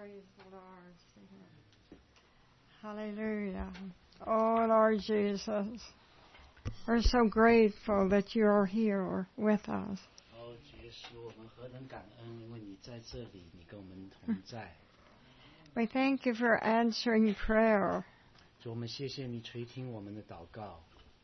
Praise the Lord. Hallelujah. Oh, Lord Jesus, we're so grateful that you're here with us. 哦，主耶稣，我们何等感恩，因为你在这里，你跟我们同在。 We thank you for answering prayer. 主，我们谢谢你垂听我们的祷告。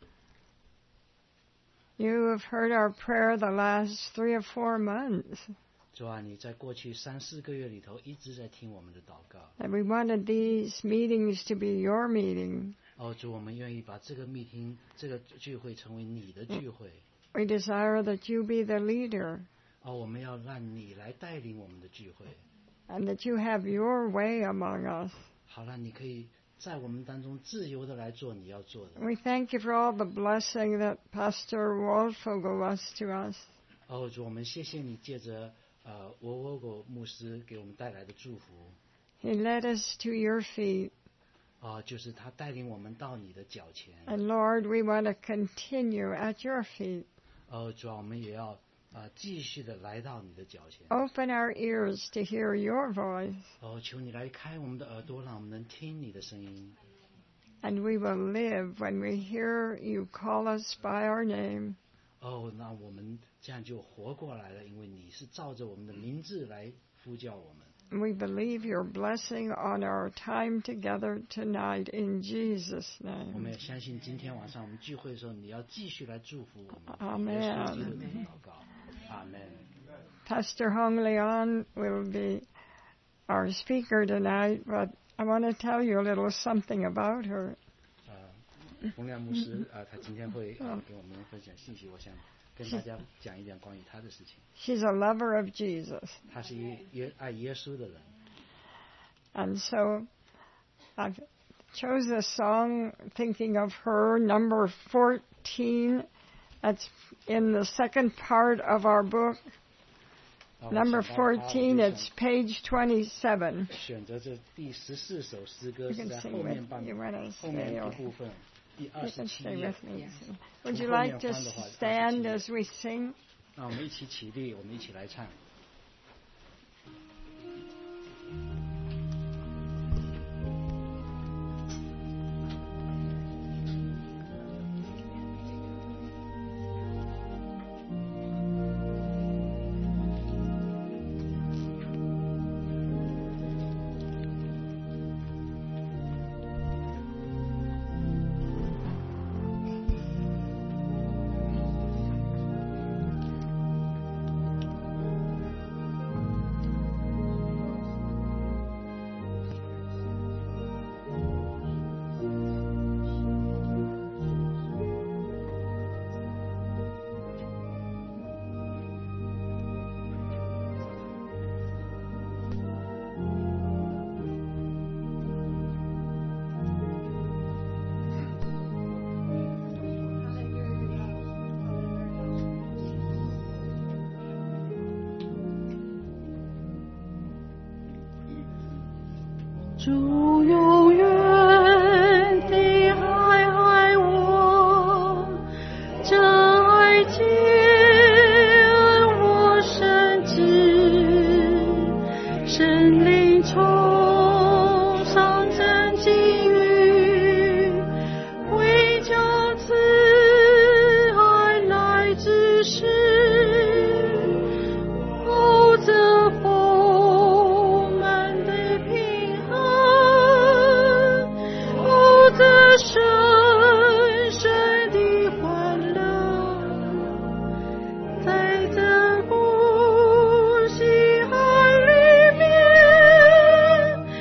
You have heard our prayer the last 3 or 4 months. 主啊，你在过去3、4个月里头一直在听我们的祷告。 And we wanted these meetings to be your meeting. 哦，主，我们愿意把这个meeting、这个聚会成为你的聚会。 We desire that you be the leader. 哦，我们要让你来带领我们的聚会。 And that you have your way among us. 好了，你可以在我们当中自由的来做你要做的。 We thank you for all the blessing that Pastor Waldfogel was to us. 哦，主，我们谢谢你借着沃狗牧师给我们带来的祝福。 He led us to your feet. 就是他带领我们到你的脚前。 And Lord, we want to continue at your feet. 主啊，我们也要继续的来到你的脚前。 Open our ears to hear your voice. 求你来开我们的耳朵，让我们能听你的声音。 And we will live when we hear you call us by our name. 那我们这样就活过来了，因为你是照着我们的名字来呼叫我们。 We believe your blessing on our time together tonight in Jesus' 我们 name. 也相信今天晚上我们聚会的时候，你要继续来祝福我们。 Amen. 耶稣基督的祷告，阿门。 Pastor Hong Leon will be our speaker tonight, but I want to tell you a little something about her. 洪亮牧师他今天会给我们分享信息，我想跟大家讲一讲关于他的事情。 She's a lover of Jesus. 他是爱耶稣的人。 And so I chose a song thinking of her, number 14. That's in the second part of our book. Number 14, it's page 27. 选择这第14首诗歌 You 是 can 在 sing 后 with 面半 you want to 后面 stay 一 or 部分，第 you can 27 stay 页。 with me. Would you like to stand as we sing? 那我们一起起立，我们一起来唱。 主永远地爱我，这爱情我深知，神灵从上真境遇，为将此爱来指示，这丰满的平安，这深深的欢乐，在这股喜爱里面，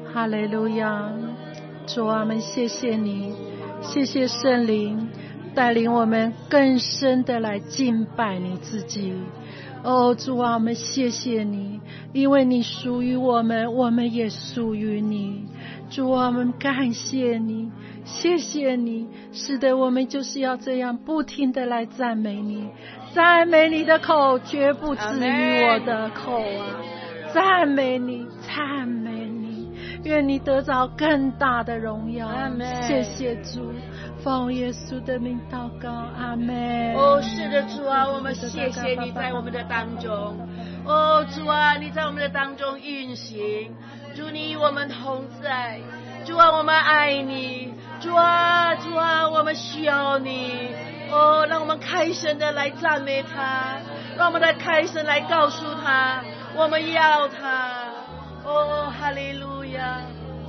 哈利路亚！主啊，我们谢谢你，谢谢圣灵带领我们更深的来敬拜你自己。哦，主啊，我们谢谢你，因为你属于我们，我们也属于你。主啊，我们感谢你，谢谢你。是的，我们就是要这样不停的来赞美你，赞美你的口绝不止于我的口啊！赞美你，赞美你，愿你得着更大的荣耀。谢谢主，奉耶稣的名祷告，阿们。 哦，是的，主啊，我们谢谢你在我们的当中。哦，主啊，你在我们的当中运行，主你与我们同在。主啊，我们爱你。主啊，主啊，我们需要你。哦，让我们开声的来赞美他，让我们的开声来告诉他，我们要他。哦，哈利路亚。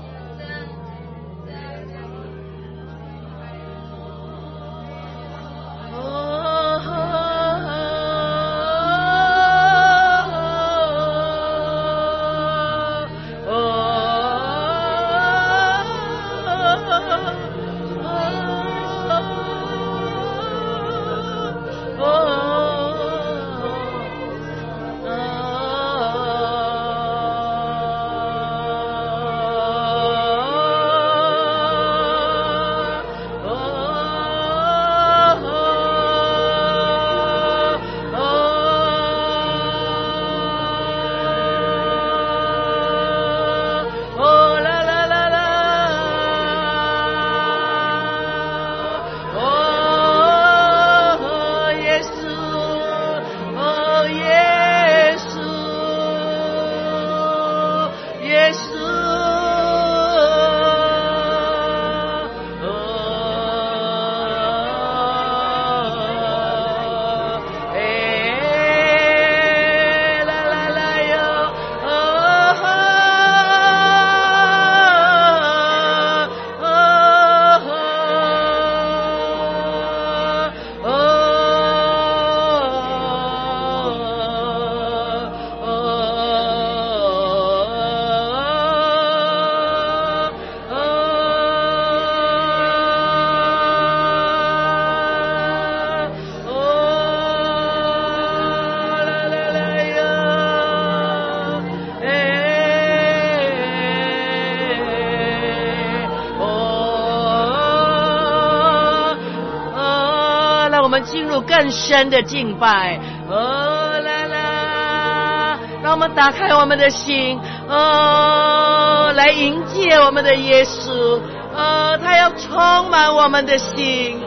进入更深的敬拜，哦啦啦，让我们打开我们的心，哦，来迎接我们的耶稣，他要充满我们的心，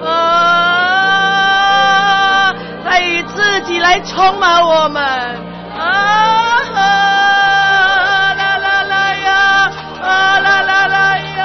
他以自己来充满我们，啦啦啦呀，啦啦啦呀。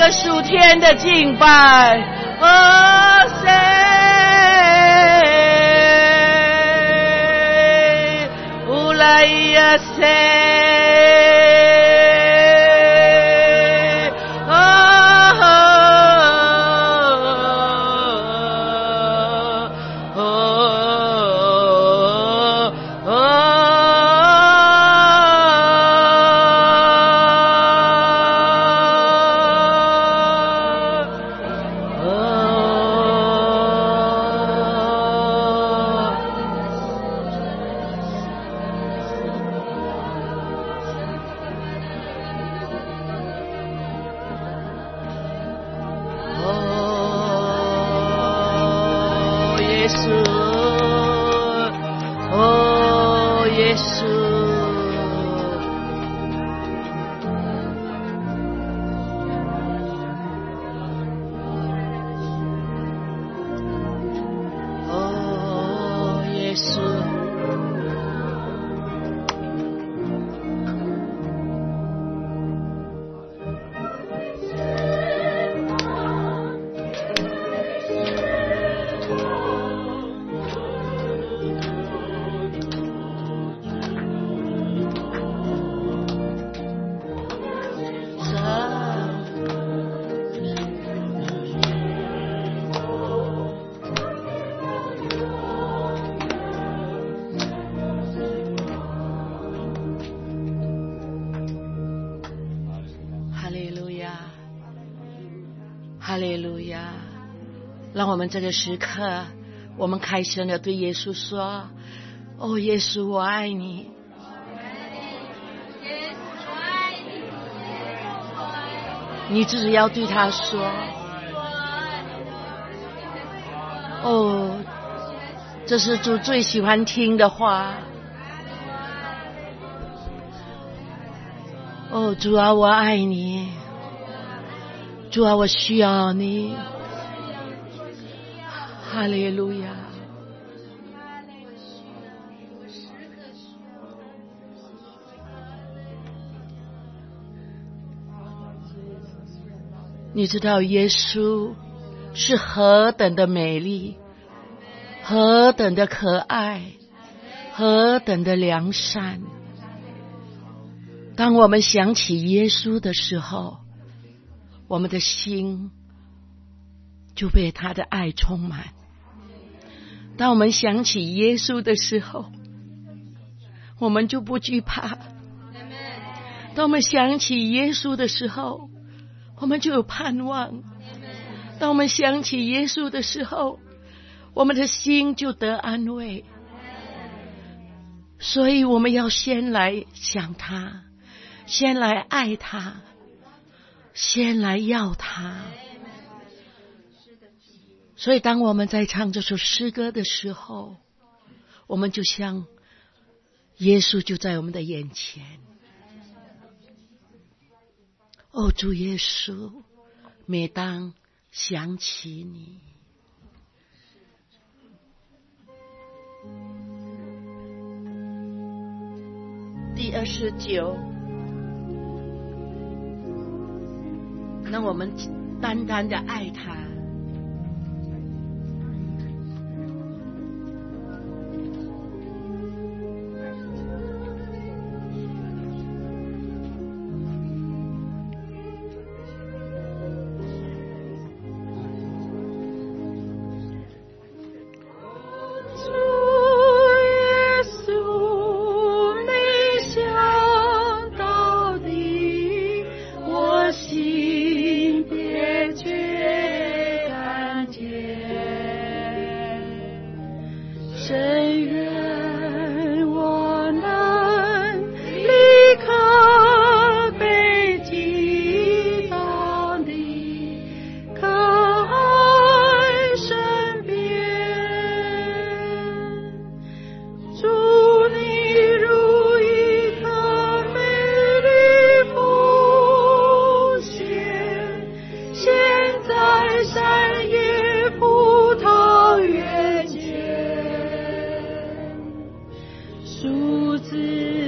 个属天的敬拜。哦，谁？乌拉伊亚谁？哈利路亚！让我们这个时刻，我们开声的对耶稣说：哦，耶稣，我爱你。你只要对他说：哦，这是主最喜欢听的话。哦，主啊，我爱你。主啊，我需要你。哈利路亚！你知道耶稣是何等的美丽，何等的可爱，何等的良善。当我们想起耶稣的时候，我们的心就被他的爱充满。当我们想起耶稣的时候，我们就不惧怕。当我们想起耶稣的时候，我们就有盼望。当我们想起耶稣的时候，我们的心就得安慰。所以我们要先来想他，先来爱他，先来要他。所以当我们在唱这首诗歌的时候，我们就像耶稣就在我们的眼前。哦，主耶稣，每当想起你，第29，让我们单单的爱他。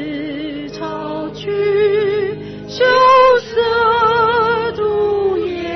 羞涩如烟。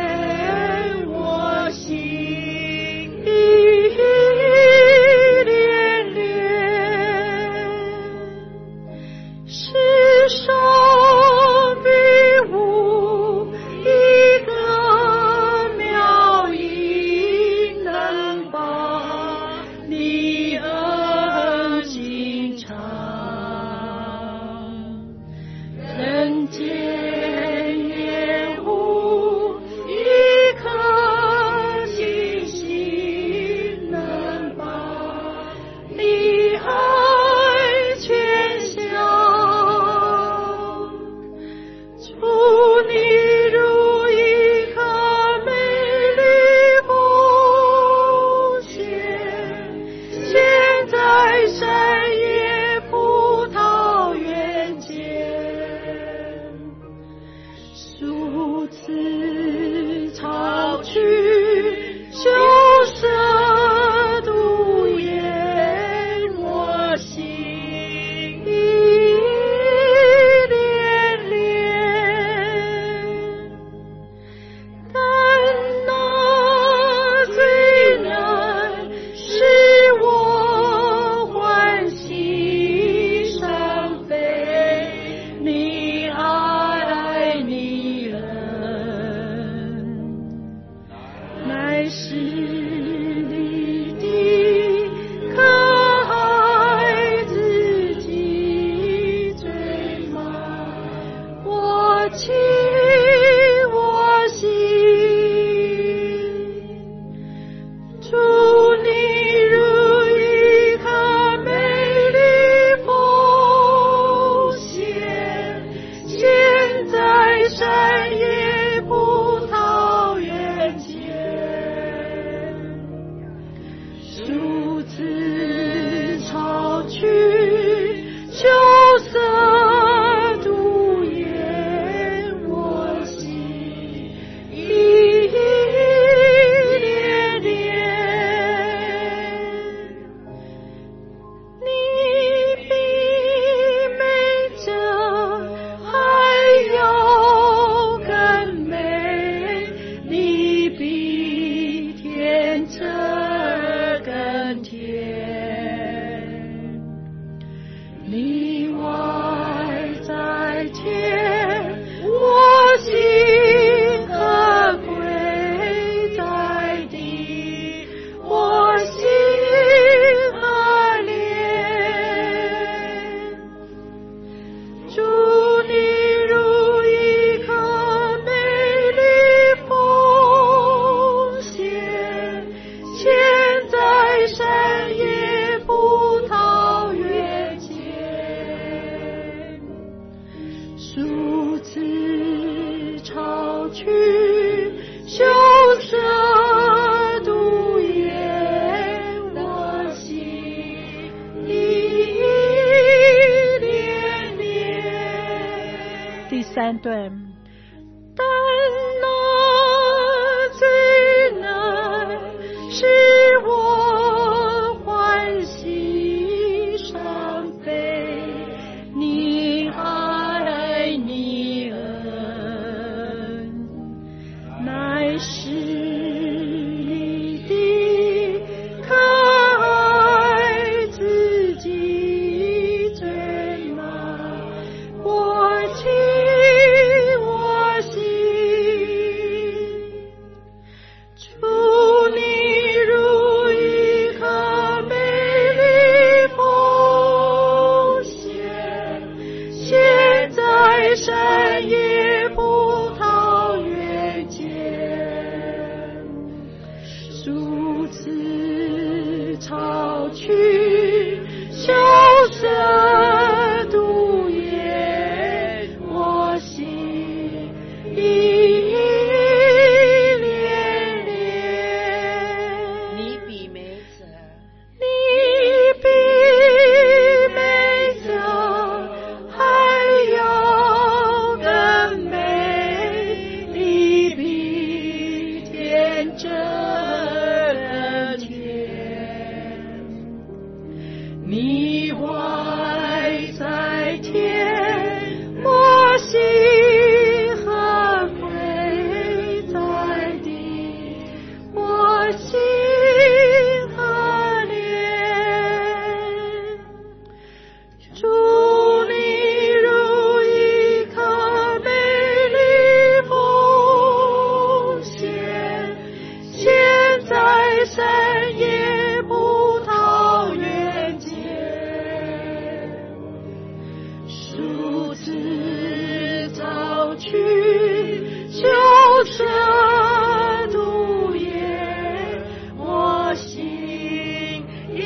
你外在天，我心可归在地，我心可怜。主你如一颗美丽奉献，现在山野葡萄园间，树枝潮去，羞涩独眼，我心依恋恋。第三段，但那最难使我欢喜伤悲，你爱你恩，乃是你的可爱自己最满我情我心。主你如一颗美丽奉献，现在山野葡萄园间，树枝潮去，羞涩独眼，我心依恋恋。 你比美者， 你比美者还要更美，你比天真更甜。你外在天，我心很归在地，我心可怜。主你如一颗美丽奉献，现在山野葡萄园间，树枝潮去，羞涩独眼，我心依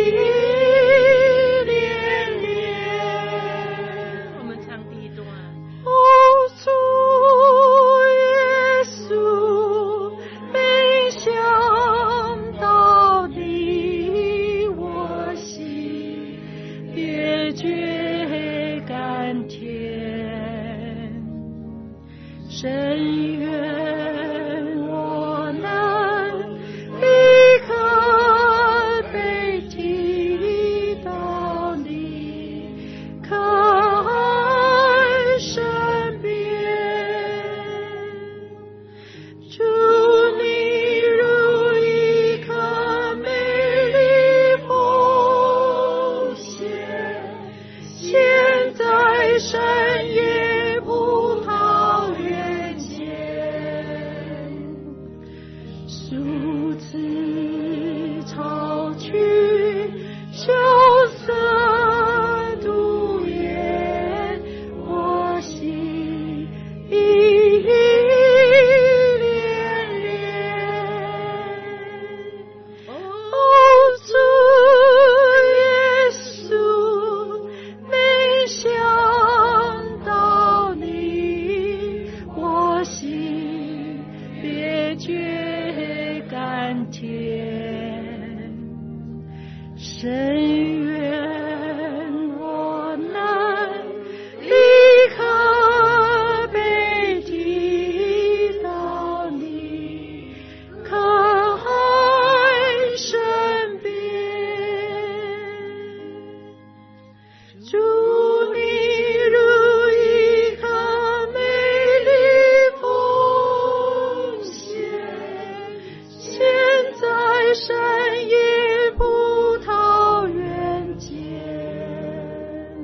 恋恋。 我们唱第一段。 哦，主耶稣，没想到你我心别觉甘甜，深愿我能立刻被提到你可爱身边。主你如一颗美丽奉献，现在山野葡萄园间，树枝潮去，羞涩独眼，我心依恋恋。哦，主耶稣，没想到你我心别觉甘甜，深愿我能立刻被提到你可爱身边。主你如一颗美丽奉献，现在山野葡萄园间，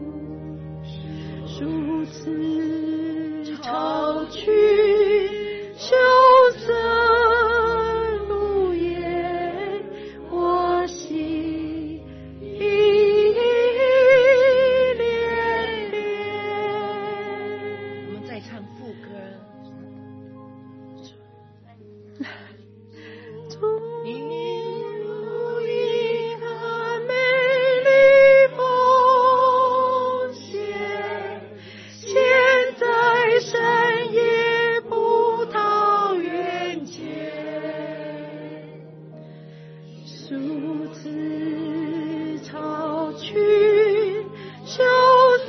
数次超去羞涩路也，我心已恋恋。 我们再唱副歌。 你如一个美丽奉献，现在深夜葡萄园前，数次超去羞涩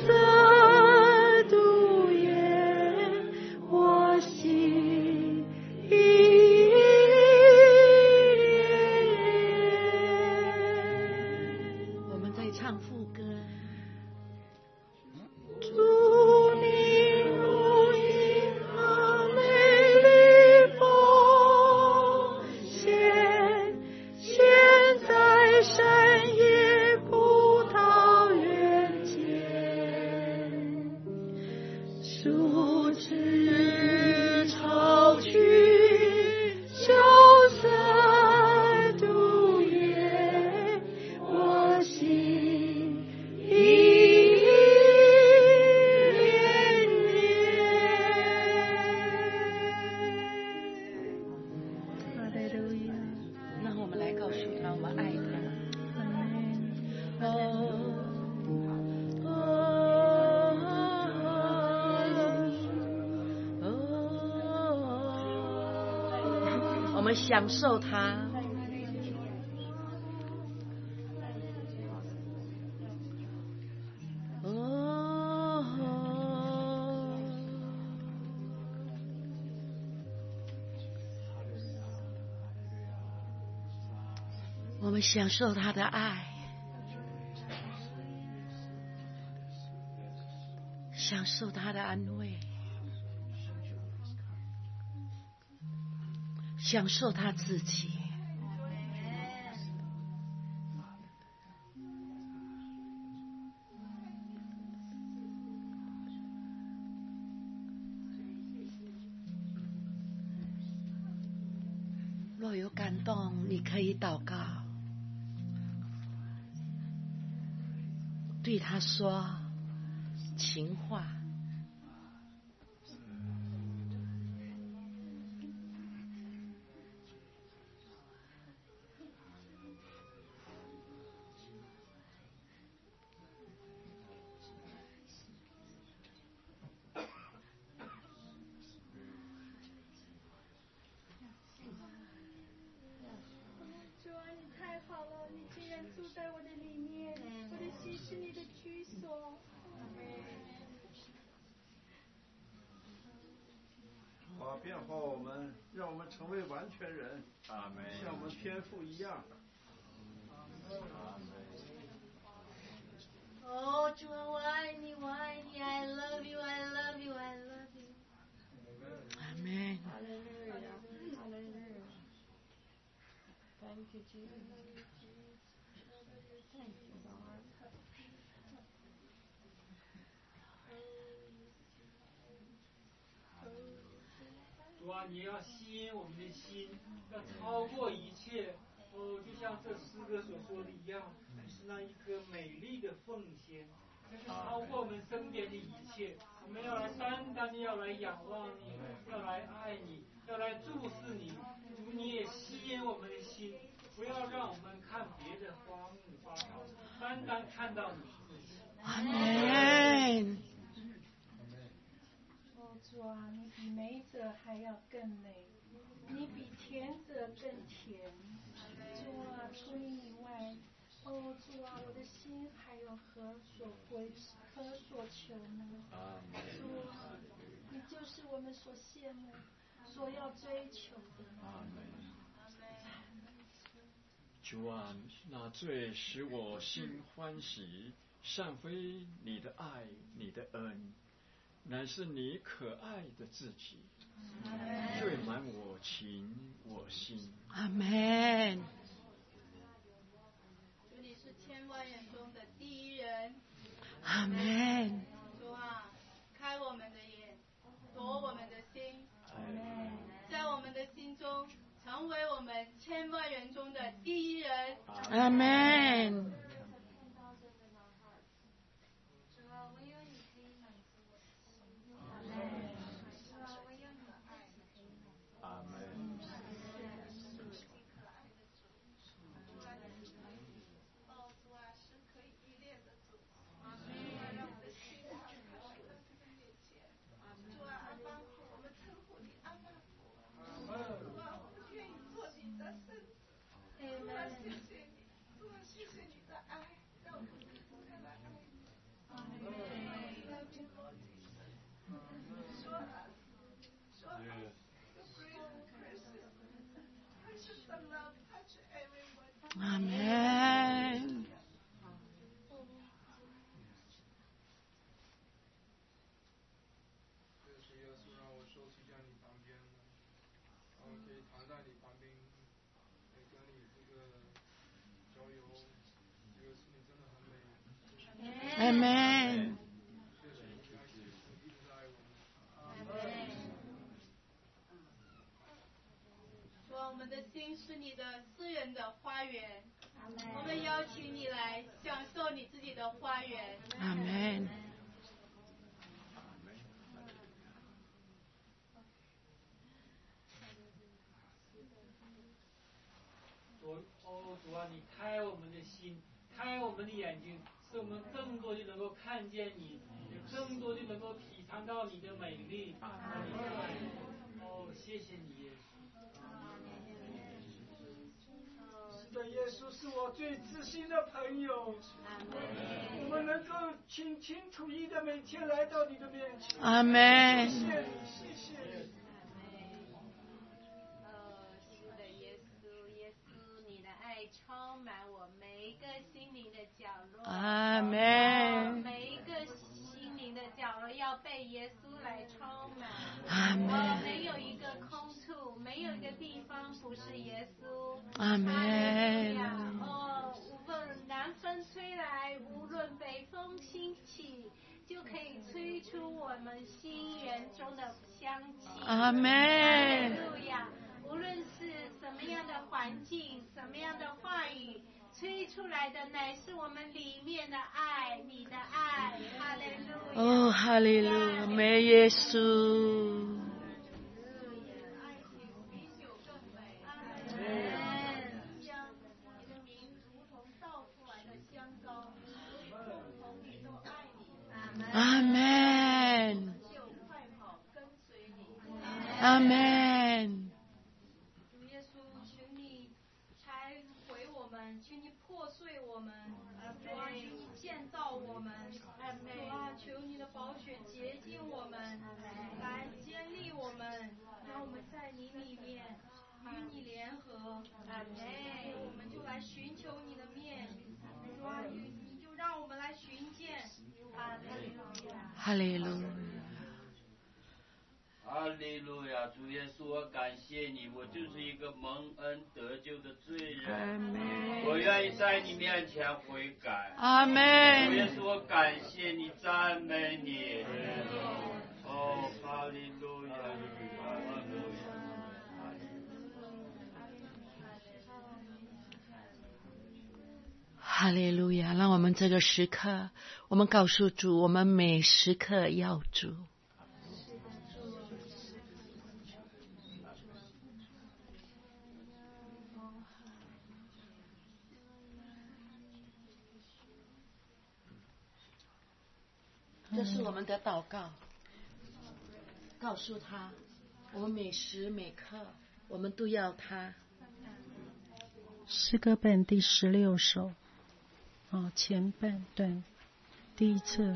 度也，我心已我们再唱副歌。 祝你如一颗美丽奉献，现在深夜葡萄园前，数次超去羞涩度也，我心已恋恋。哈利路亚， 让我们来告诉他，我们爱他。 阿门。 我们享受它。我们享受他的爱，享受他的安慰，享受他自己。若有感动，你可以祷告，对他说情话。 主啊，你太好了，你竟然住在我的里面，我的心是你的居所。 主啊，变化我们，让我们成为完全人，像我们天父一样。 哦，主啊，我爱你，我爱你 ，I love you, I love you, I love you。阿门。 Thank you, Jesus. Thank you, Lord. 主啊，你要吸引我们的心，要超过一切。哦，就像这诗歌所说的一样，是那一颗美丽的奉献，那是超过我们身边的一切。我们要来单单的要来仰望你，要来爱你，要来注视你。主，你也吸引我们的心，不要让我们看别的花木花草，单单看到你自己。 阿门。 哦，主啊，你比美者还要更美，你比甜者更甜。主啊，除你以外，哦，主啊，我的心还有何所求呢？主啊，你就是我们所羡慕、所要追求的。 主啊，那最使我心欢喜，尚非你的爱，你的恩，乃是你可爱的自己，缀满我情我心。 阿门。 主，你是千万人中的第一人。 阿门。 主啊， 阿门。阿门。 是耶稣让我收起在你旁边，然后可以躺在你旁边，跟你这个交流。这个事情真的很美。 阿门。 谢谢你，让耶稣一直爱我们。 说我们的心是你的私人的花园，我们邀请你来享受你自己的花园。 阿门。 主啊，你开我们的心，开我们的眼睛，使我们更多的能够看见你，也更多的能够体尝到你的美丽和你的爱。谢谢你，耶稣。 是的，耶稣是我最知心的朋友。我们能够清清楚楚的每天来到你的面前。 阿门。 谢谢你，谢谢你。 是的，耶稣，你的爱充满我每一个心灵的角落。 阿门。 每一个心灵的角落要被耶稣来充满。 阿门。 没有一个空处，没有一个地方不是耶稣。 阿门。 无论南风吹来，无论北风兴起，就可以吹出我们心园中的香气。 阿门。 哈利路亚！无论是什么样的环境，什么样的话语，吹出来的乃是我们里面的爱，你的爱。哈利路亚！ 哦，哈利路亚，美耶稣。阿门。阿门。 主耶稣，请你拆毁我们，请你破碎我们，主啊，请你建造我们，主啊，求你的宝血洁净我们，来坚立我们，让我们在你里面与你联合。我们就来寻求你的面，主啊，你就让我们来寻见。 哈利路亚。 哈利路亚，主耶稣，我感谢你，我就是一个蒙恩得救的罪人，我愿意在你面前悔改。 阿门。 主耶稣，我感谢你，赞美你。哦，哈利路亚，哈利路亚。 哈利路亚！让我们这个时刻，我们告诉主，我们每时刻要主。这是我们的祷告，告诉他，我们每时每刻，我们都要他。 诗歌本第16首，前半段，第一册。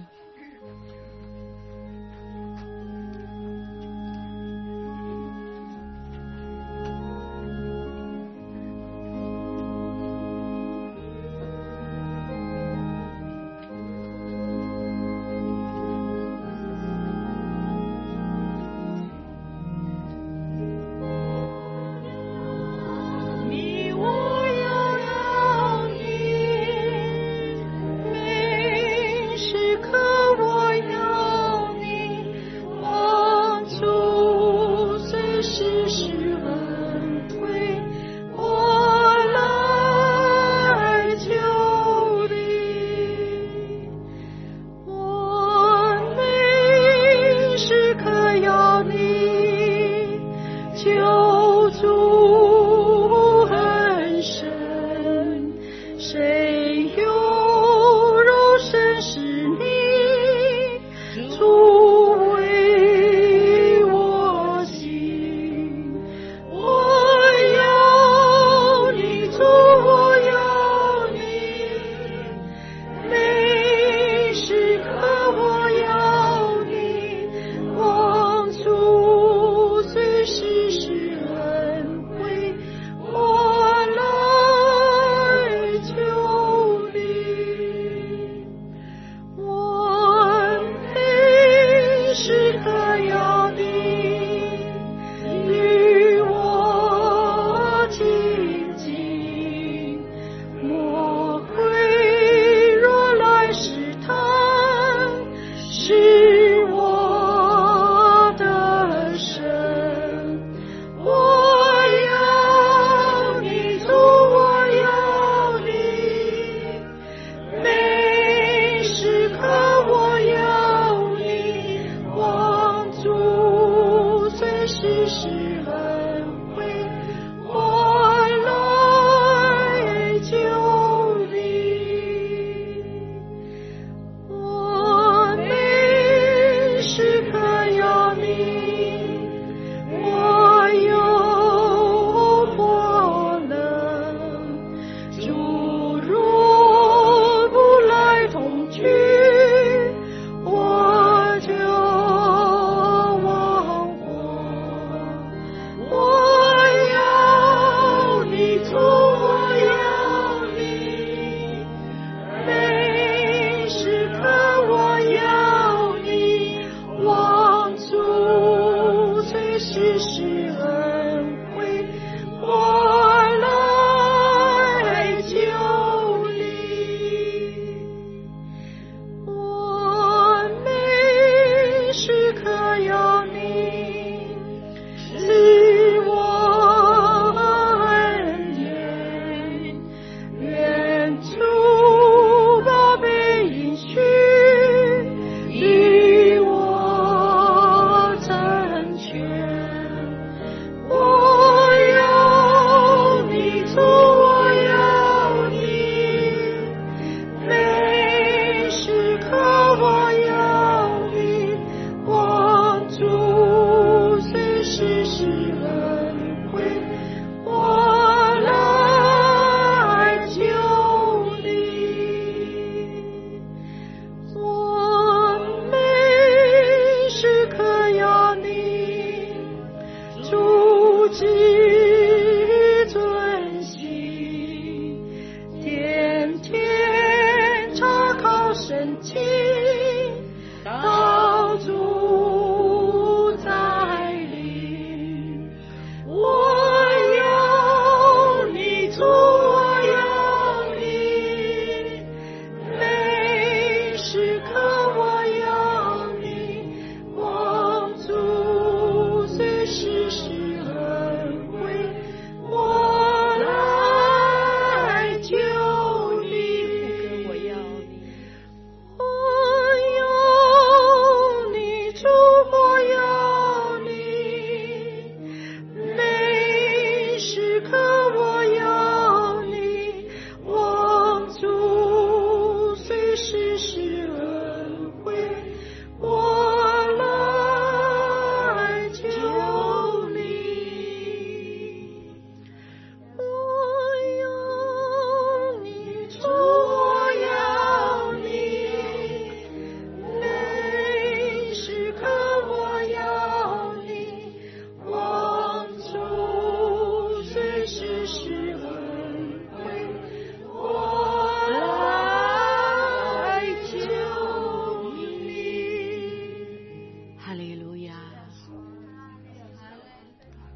时刻我要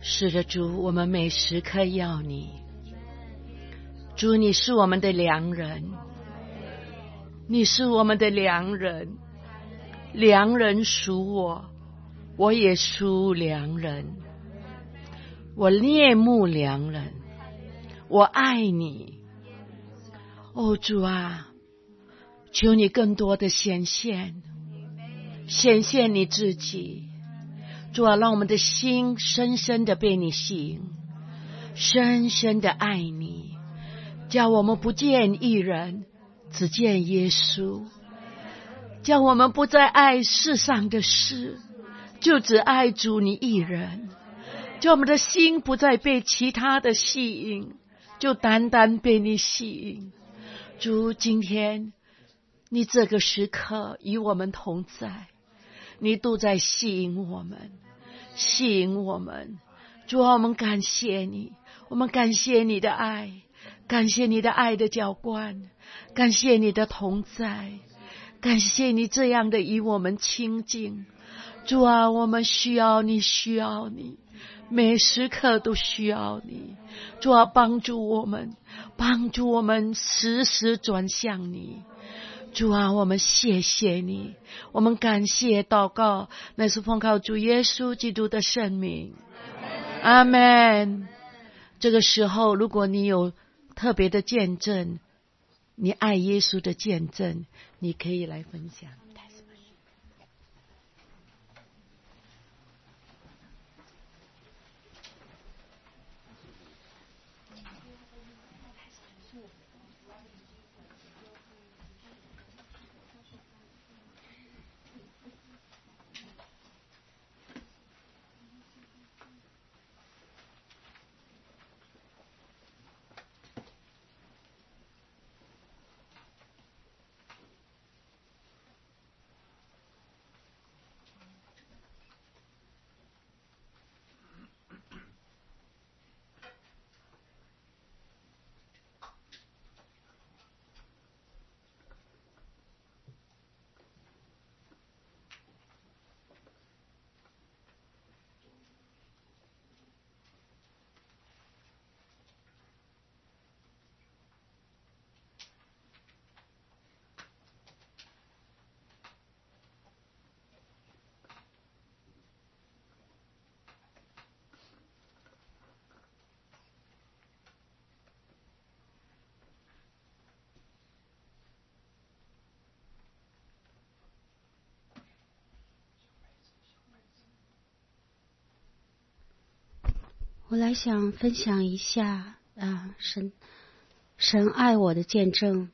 是的，主，我们每时刻要你。主，你是我们的良人，你是我们的良人，良人属我，我也属良人，我恋慕良人，我爱你。哦，主啊，求你更多的显现你自己。主啊，让我们的心深深的被你吸引，深深的爱你，叫我们不见一人，只见耶稣，叫我们不再爱世上的事，就只爱主你一人，叫我们的心不再被其他的吸引，就单单被你吸引。主，今天你这个时刻与我们同在，你都在吸引我们。主啊，我们感谢你，我们感谢你的爱，感谢你的爱的浇灌，感谢你的同在，感谢你这样的与我们亲近。主啊，我们需要你，每时刻都需要你。主啊，帮助我们时时转向你。主啊，我们谢谢你，我们感谢祷告，乃是奉靠主耶稣基督的圣名。阿们。这个时候，如果你有特别的见证，你爱耶稣的见证，你可以来分享。 我来想分享一下神爱我的见证。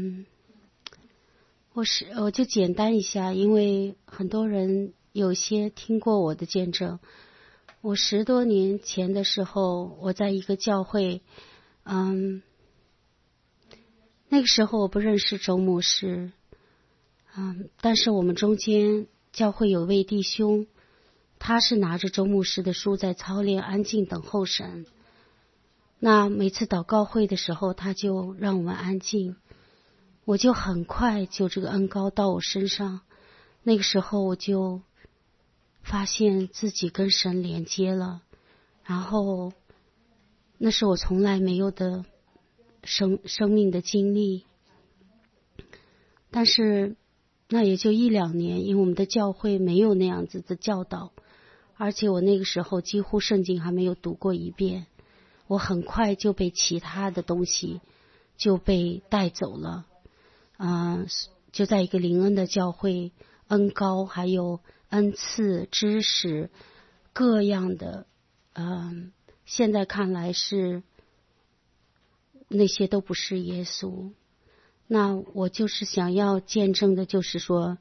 我就简单一下，因为很多人有些听过我的见证。我10多年前的时候，我在一个教会，那个时候我不认识周牧师，但是我们中间教会有位弟兄，他是拿着周牧师的书在操练安静等候神。那每次祷告会的时候，他就让我们安静，我就很快就这个恩膏到我身上。那个时候我就发现自己跟神连接了，然后那是我从来没有的生命的经历。但是那也就1、2年，因为我们的教会没有那样子的教导，而且我那个时候几乎圣经还没有读过一遍，我很快就被其他的东西就被带走了。就在一个灵恩的教会，恩膏还有恩赐知识各样的，现在看来是那些都不是耶稣。那我就是想要见证的，就是说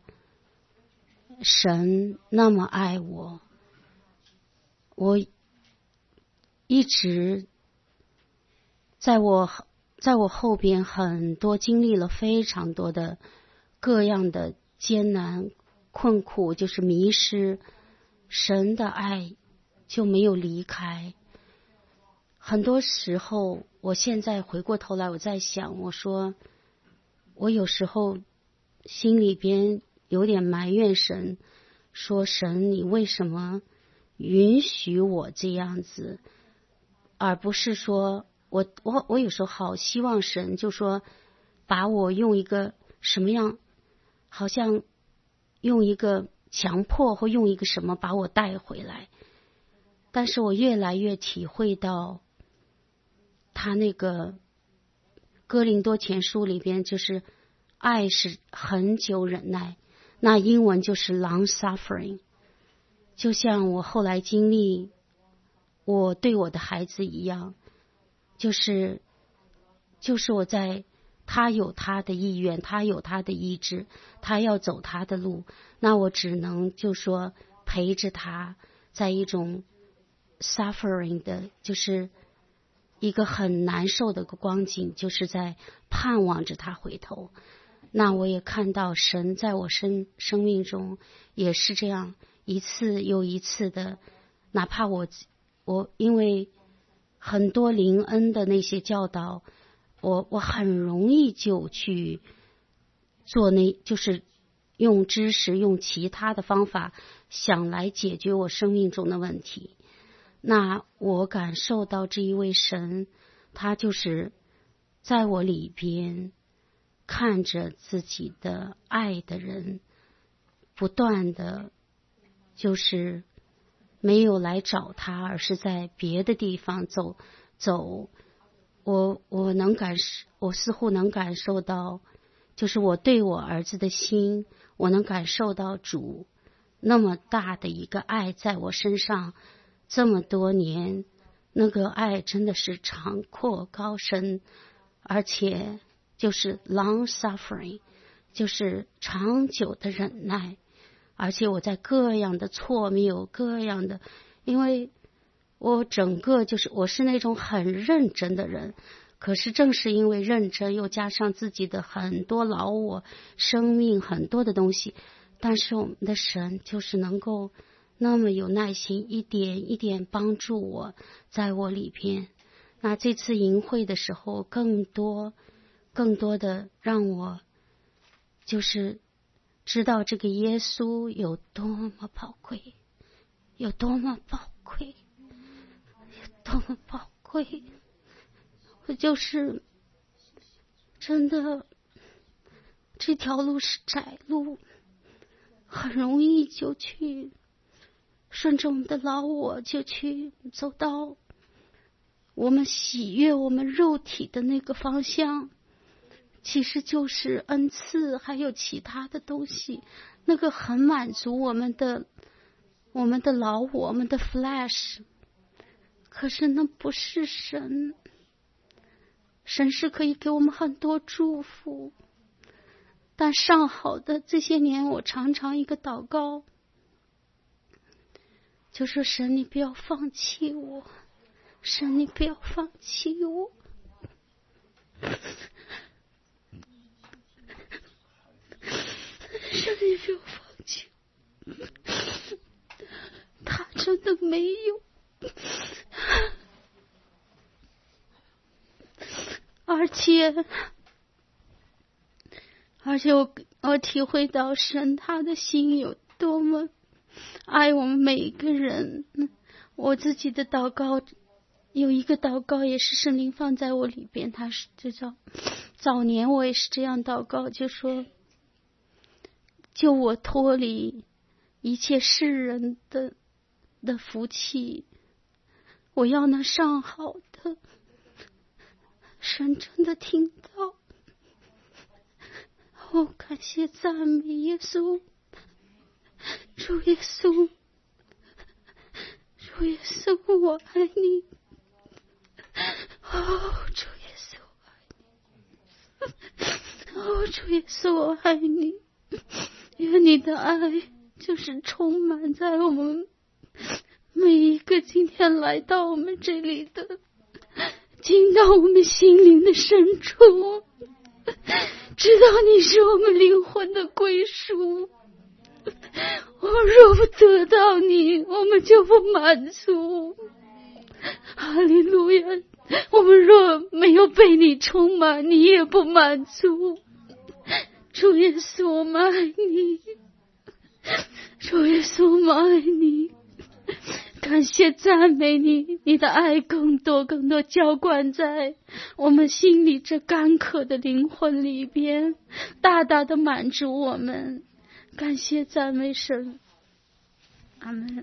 神那么爱我，我一直在我后边很多经历了非常多的各样的艰难困苦，就是迷失，神的爱就没有离开。很多时候我现在回过头来，我在想，我说我有时候心里边有点埋怨神，说神你为什么允许我这样子，而不是说我有时候好希望神就说把我用一个什么样，好像用一个强迫或用一个什么把我带回来。但是我越来越体会到他那个哥林多前书里边，就是爱是恒久忍耐，那英文就是 long suffering。 就像我后来经历我对我的孩子一样，就是我在他有他的意愿，他有他的意志，他要走他的路，那我只能就说陪着他在一种 suffering 的，就是一个很难受的光景，就是在盼望着他回头。那我也看到神在我生命中也是这样一次又一次的，哪怕我因为很多灵恩的那些教导，我很容易就去做就是用知识用其他的方法想来解决我生命中的问题。那我感受到这一位神，他就是在我里边看着自己的爱的人，不断的就是没有来找他，而是在别的地方走。我似乎能感受到，就是我对我儿子的心，我能感受到主那么大的一个爱在我身上，这么多年，那个爱真的是长阔高深，而且就是 long suffering， 就是长久的忍耐。而且我在各样的错谬，各样的，因为我整个就是我是那种很认真的人，可是正是因为认真，又加上自己的很多老我生命很多的东西，但是我们的神就是能够那么有耐心，一点一点帮助我在我里边。那这次营会的时候，更多的让我就是知道这个耶稣有多么宝贵，有多么宝贵，有多么宝贵。我就是真的这条路是窄路，很容易就去顺着我们的老我就去走到我们喜悦我们肉体的那个方向，其实就是恩赐还有其他的东西，那个很满足我们的老我，我们的 flesh。 可是那不是神，神是可以给我们很多祝福。但上好的这些年，我常常一个祷告，就说神你不要放弃我，神你不要放弃我。神你不要放弃我，他真的没有。而且我体会到神他的心有多么爱我们每一个人。我自己的祷告有一个祷告也是圣灵放在我里边，他是就叫早年我也是这样祷告，就说救我脱离一切世人的福气，我要那上好的。神真的听到，感谢赞美耶稣，主耶稣，主耶稣我爱你，主耶稣我爱你，主耶稣我爱你，愿你的爱就是充满在我们每一个今天来到我们这里的，进到我们心灵的深处，知道你是我们灵魂的归属。我们若不得到你，我们就不满足。哈利路亚！我们若没有被你充满，你也不满足。主耶稣我们爱你，主耶稣我们爱你， 感谢赞美你，你的爱更多更多浇灌在我们心里这干渴的灵魂里边，大大的满足我们。感谢赞美神，阿们。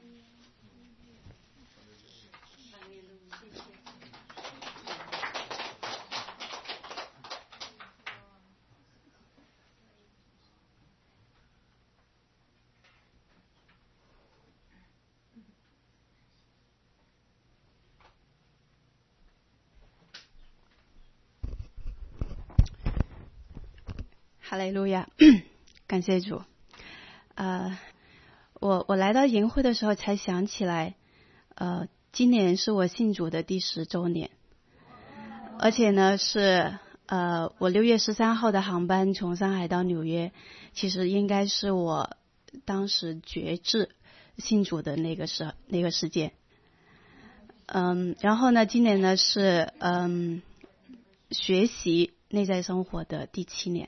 哈利路亚，感谢主。我来到营会的时候才想起来，今年是我信主的第10周年，而且呢是我6月13号的航班从上海到纽约，其实应该是我当时决志信主的那个事件。然后呢，今年呢是学习内在生活的第7年。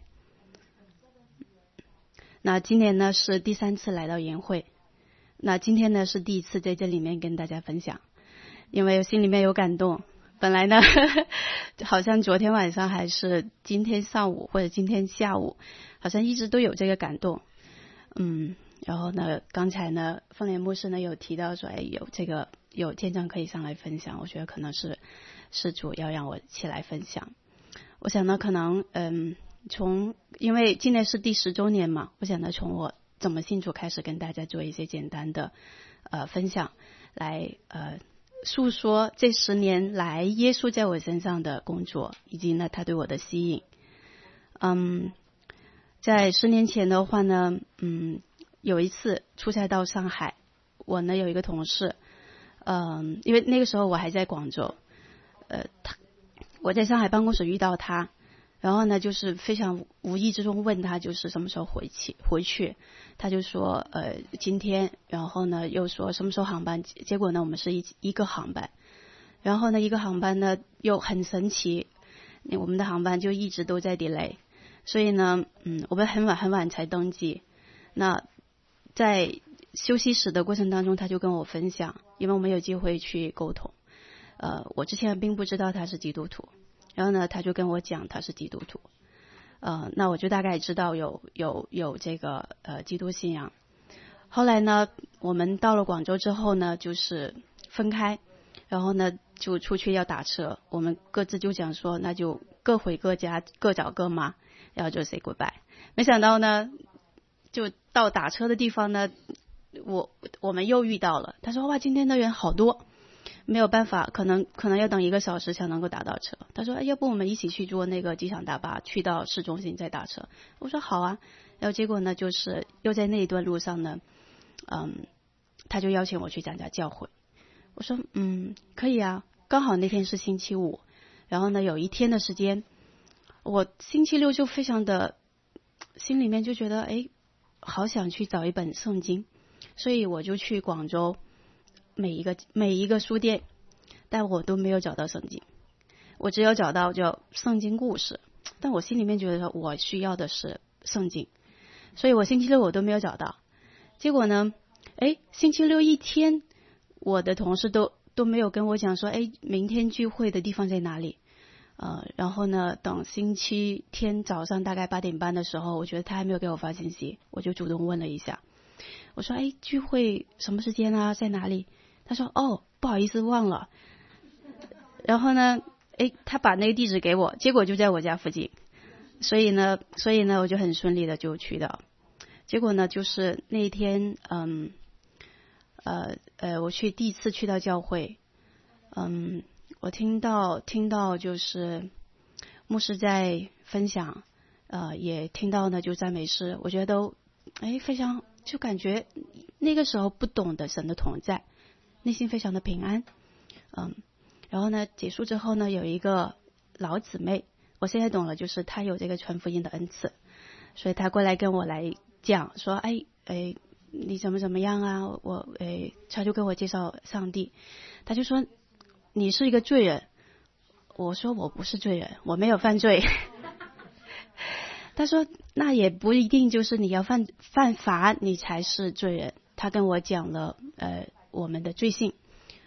那今年呢是第3次来到营会，那今天呢是第1次在这里面跟大家分享，因为心里面有感动。本来呢好像昨天晚上还是今天上午或者今天下午，好像一直都有这个感动。然后呢刚才呢凤莲牧师呢有提到说，有见证可以上来分享，我觉得可能是主要让我起来分享。我想呢可能因为今年是第10周年嘛，我想呢从我怎么信主开始跟大家做一些简单的分享，来诉说这10年来耶稣在我身上的工作，以及呢他对我的吸引。在10年前的话呢，有一次出差到上海，我呢有一个同事，因为那个时候我还在广州，我在上海办公室遇到他，然后呢就是非常无意之中问他就是什么时候回去，他就说今天，然后呢又说什么时候航班，结果呢我们是一个航班，然后呢一个航班呢又很神奇，我们的航班就一直都在 delay， 所以呢我们很晚才登机。那在休息室的过程当中，他就跟我分享，因为我们有机会去沟通，我之前并不知道他是基督徒，然后呢他就跟我讲他是基督徒，那我就大概知道有这个基督信仰。后来呢我们到了广州之后呢就是分开，然后呢就出去要打车，我们各自就讲说那就各回各家，各找各妈，然后就 say goodbye。 没想到呢就到打车的地方呢，我们又遇到了，他说哇今天的人好多，没有办法，可能要等1个小时才能够打到车。他说要不我们一起去坐那个机场大巴去到市中心再打车。我说好啊。然后结果呢就是又在那一段路上呢他就邀请我去参加教会。我说可以啊，刚好那天是星期五，然后呢有一天的时间，我星期六就非常的心里面就觉得好想去找一本圣经，所以我就去广州每一个书店，但我都没有找到圣经，我只有找到叫圣经故事，但我心里面觉得我需要的是圣经，所以我星期六我都没有找到。结果呢星期六一天，我的同事都没有跟我讲说明天聚会的地方在哪里。然后呢等星期天早上大概8点半的时候，我觉得他还没有给我发信息，我就主动问了一下，我说聚会什么时间啊，在哪里？他说不好意思忘了。然后呢他把那个地址给我，结果就在我家附近，所以呢我就很顺利的就去到。结果呢就是那一天我第一次去到教会，我听到就是牧师在分享，也听到呢就赞美诗，我觉得都非常，就感觉那个时候不懂得神的同在，内心非常的平安。然后呢结束之后呢有一个老姊妹，我现在懂了，就是她有这个传福音的恩赐，所以她过来跟我来讲说你怎么样啊，他就跟我介绍上帝，他就说你是一个罪人。我说我不是罪人，我没有犯罪。他说那也不一定就是你要犯法你才是罪人。他跟我讲了我们的罪性，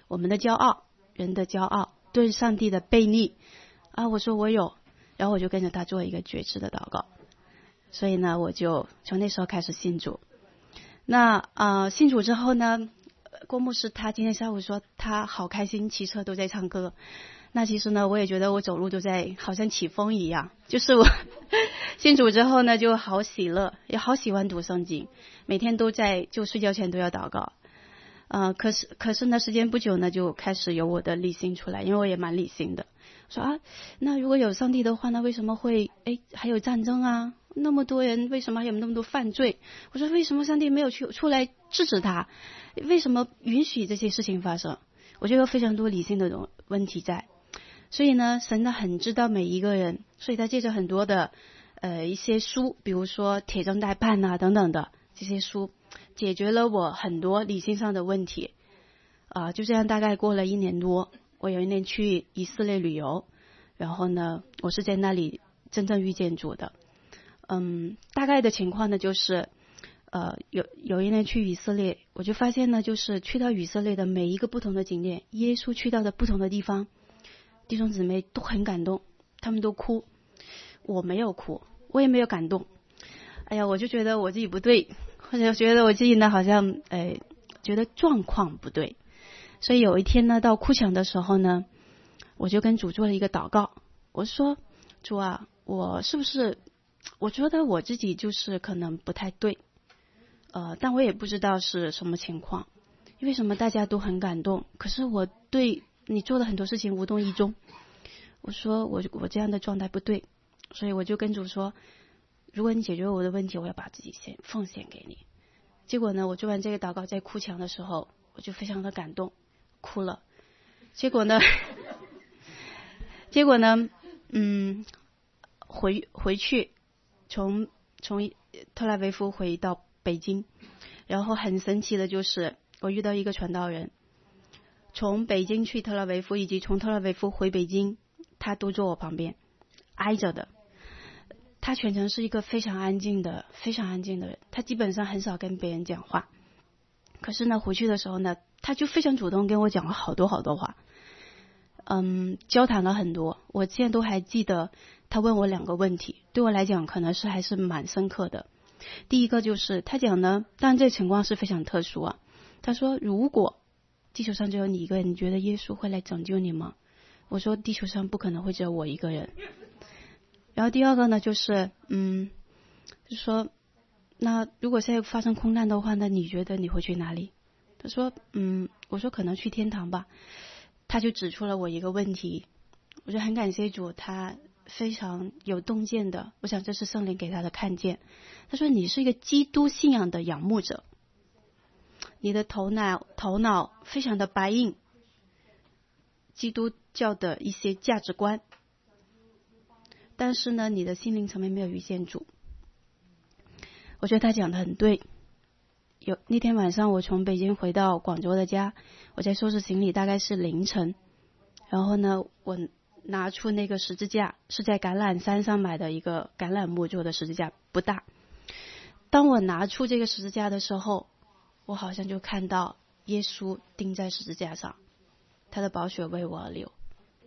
我们的骄傲，人的骄傲，对上帝的悖逆啊。我说我有，然后我就跟着他做一个觉知的祷告。所以呢，我就从那时候开始信主。那信主之后呢，郭牧师他今天下午说他好开心，骑车都在唱歌。那其实呢，我也觉得我走路都在好像起风一样，就是我信主之后呢，就好喜乐，也好喜欢读圣经，每天都在就睡觉前都要祷告。可是呢，时间不久呢，就开始有我的理性出来，因为我也蛮理性的，说啊，那如果有上帝的话，那为什么会还有战争啊？那么多人，为什么还有那么多犯罪？我说为什么上帝没有出来制止他？为什么允许这些事情发生？我觉得有非常多理性的问题在。所以呢，神呢很知道每一个人，所以他借着很多的一些书，比如说铁证待判啊等等的这些书，解决了我很多理性上的问题。就这样大概过了1年多，我有一年去以色列旅游，然后呢，我是在那里真正遇见主的。大概的情况呢就是有一年去以色列，我就发现呢，就是去到以色列的每一个不同的景点，耶稣去到的不同的地方，弟兄姊妹都很感动，他们都哭，我没有哭，我也没有感动。哎呀，我就觉得我自己不对，或者觉得我自己呢好像觉得状况不对。所以有一天呢，到哭墙的时候呢，我就跟主做了一个祷告，我说主啊，我是不是我觉得我自己就是可能不太对，但我也不知道是什么情况，为什么大家都很感动，可是我对你做的很多事情无动于衷。我说我这样的状态不对，所以我就跟主说，如果你解决我的问题，我要把自己先奉献给你。结果呢，我做完这个祷告，在哭墙的时候，我就非常的感动，哭了。结果呢回去从特拉维夫回到北京，然后很神奇的就是我遇到一个传道人，从北京去特拉维夫以及从特拉维夫回北京，他都坐我旁边挨着的。他全程是一个非常安静的人，他基本上很少跟别人讲话。可是呢，回去的时候呢，他就非常主动跟我讲了好多话，交谈了很多。我现在都还记得他问我2个问题，对我来讲可能是还是蛮深刻的。第一个就是他讲呢，当然这个情况是非常特殊啊。他说，如果地球上只有你一个人，你觉得耶稣会来拯救你吗？我说地球上不可能会只有我一个人。然后第二个呢，就是就说那如果现在发生空难的话，那你觉得你会去哪里？他说我说可能去天堂吧。他就指出了我一个问题，我就很感谢主，他非常有洞见的，我想这是圣灵给他的看见。他说你是一个基督信仰的仰慕者，你的头脑非常的白硬基督教的一些价值观，但是呢，你的心灵层面没有遇见主。我觉得他讲的很对。那天晚上我从北京回到广州的家，我在收拾行李，大概是凌晨。然后呢，我拿出那个十字架，是在橄榄山上买的一个橄榄木做的十字架，不大。当我拿出这个十字架的时候，我好像就看到耶稣钉在十字架上，他的宝血为我而流。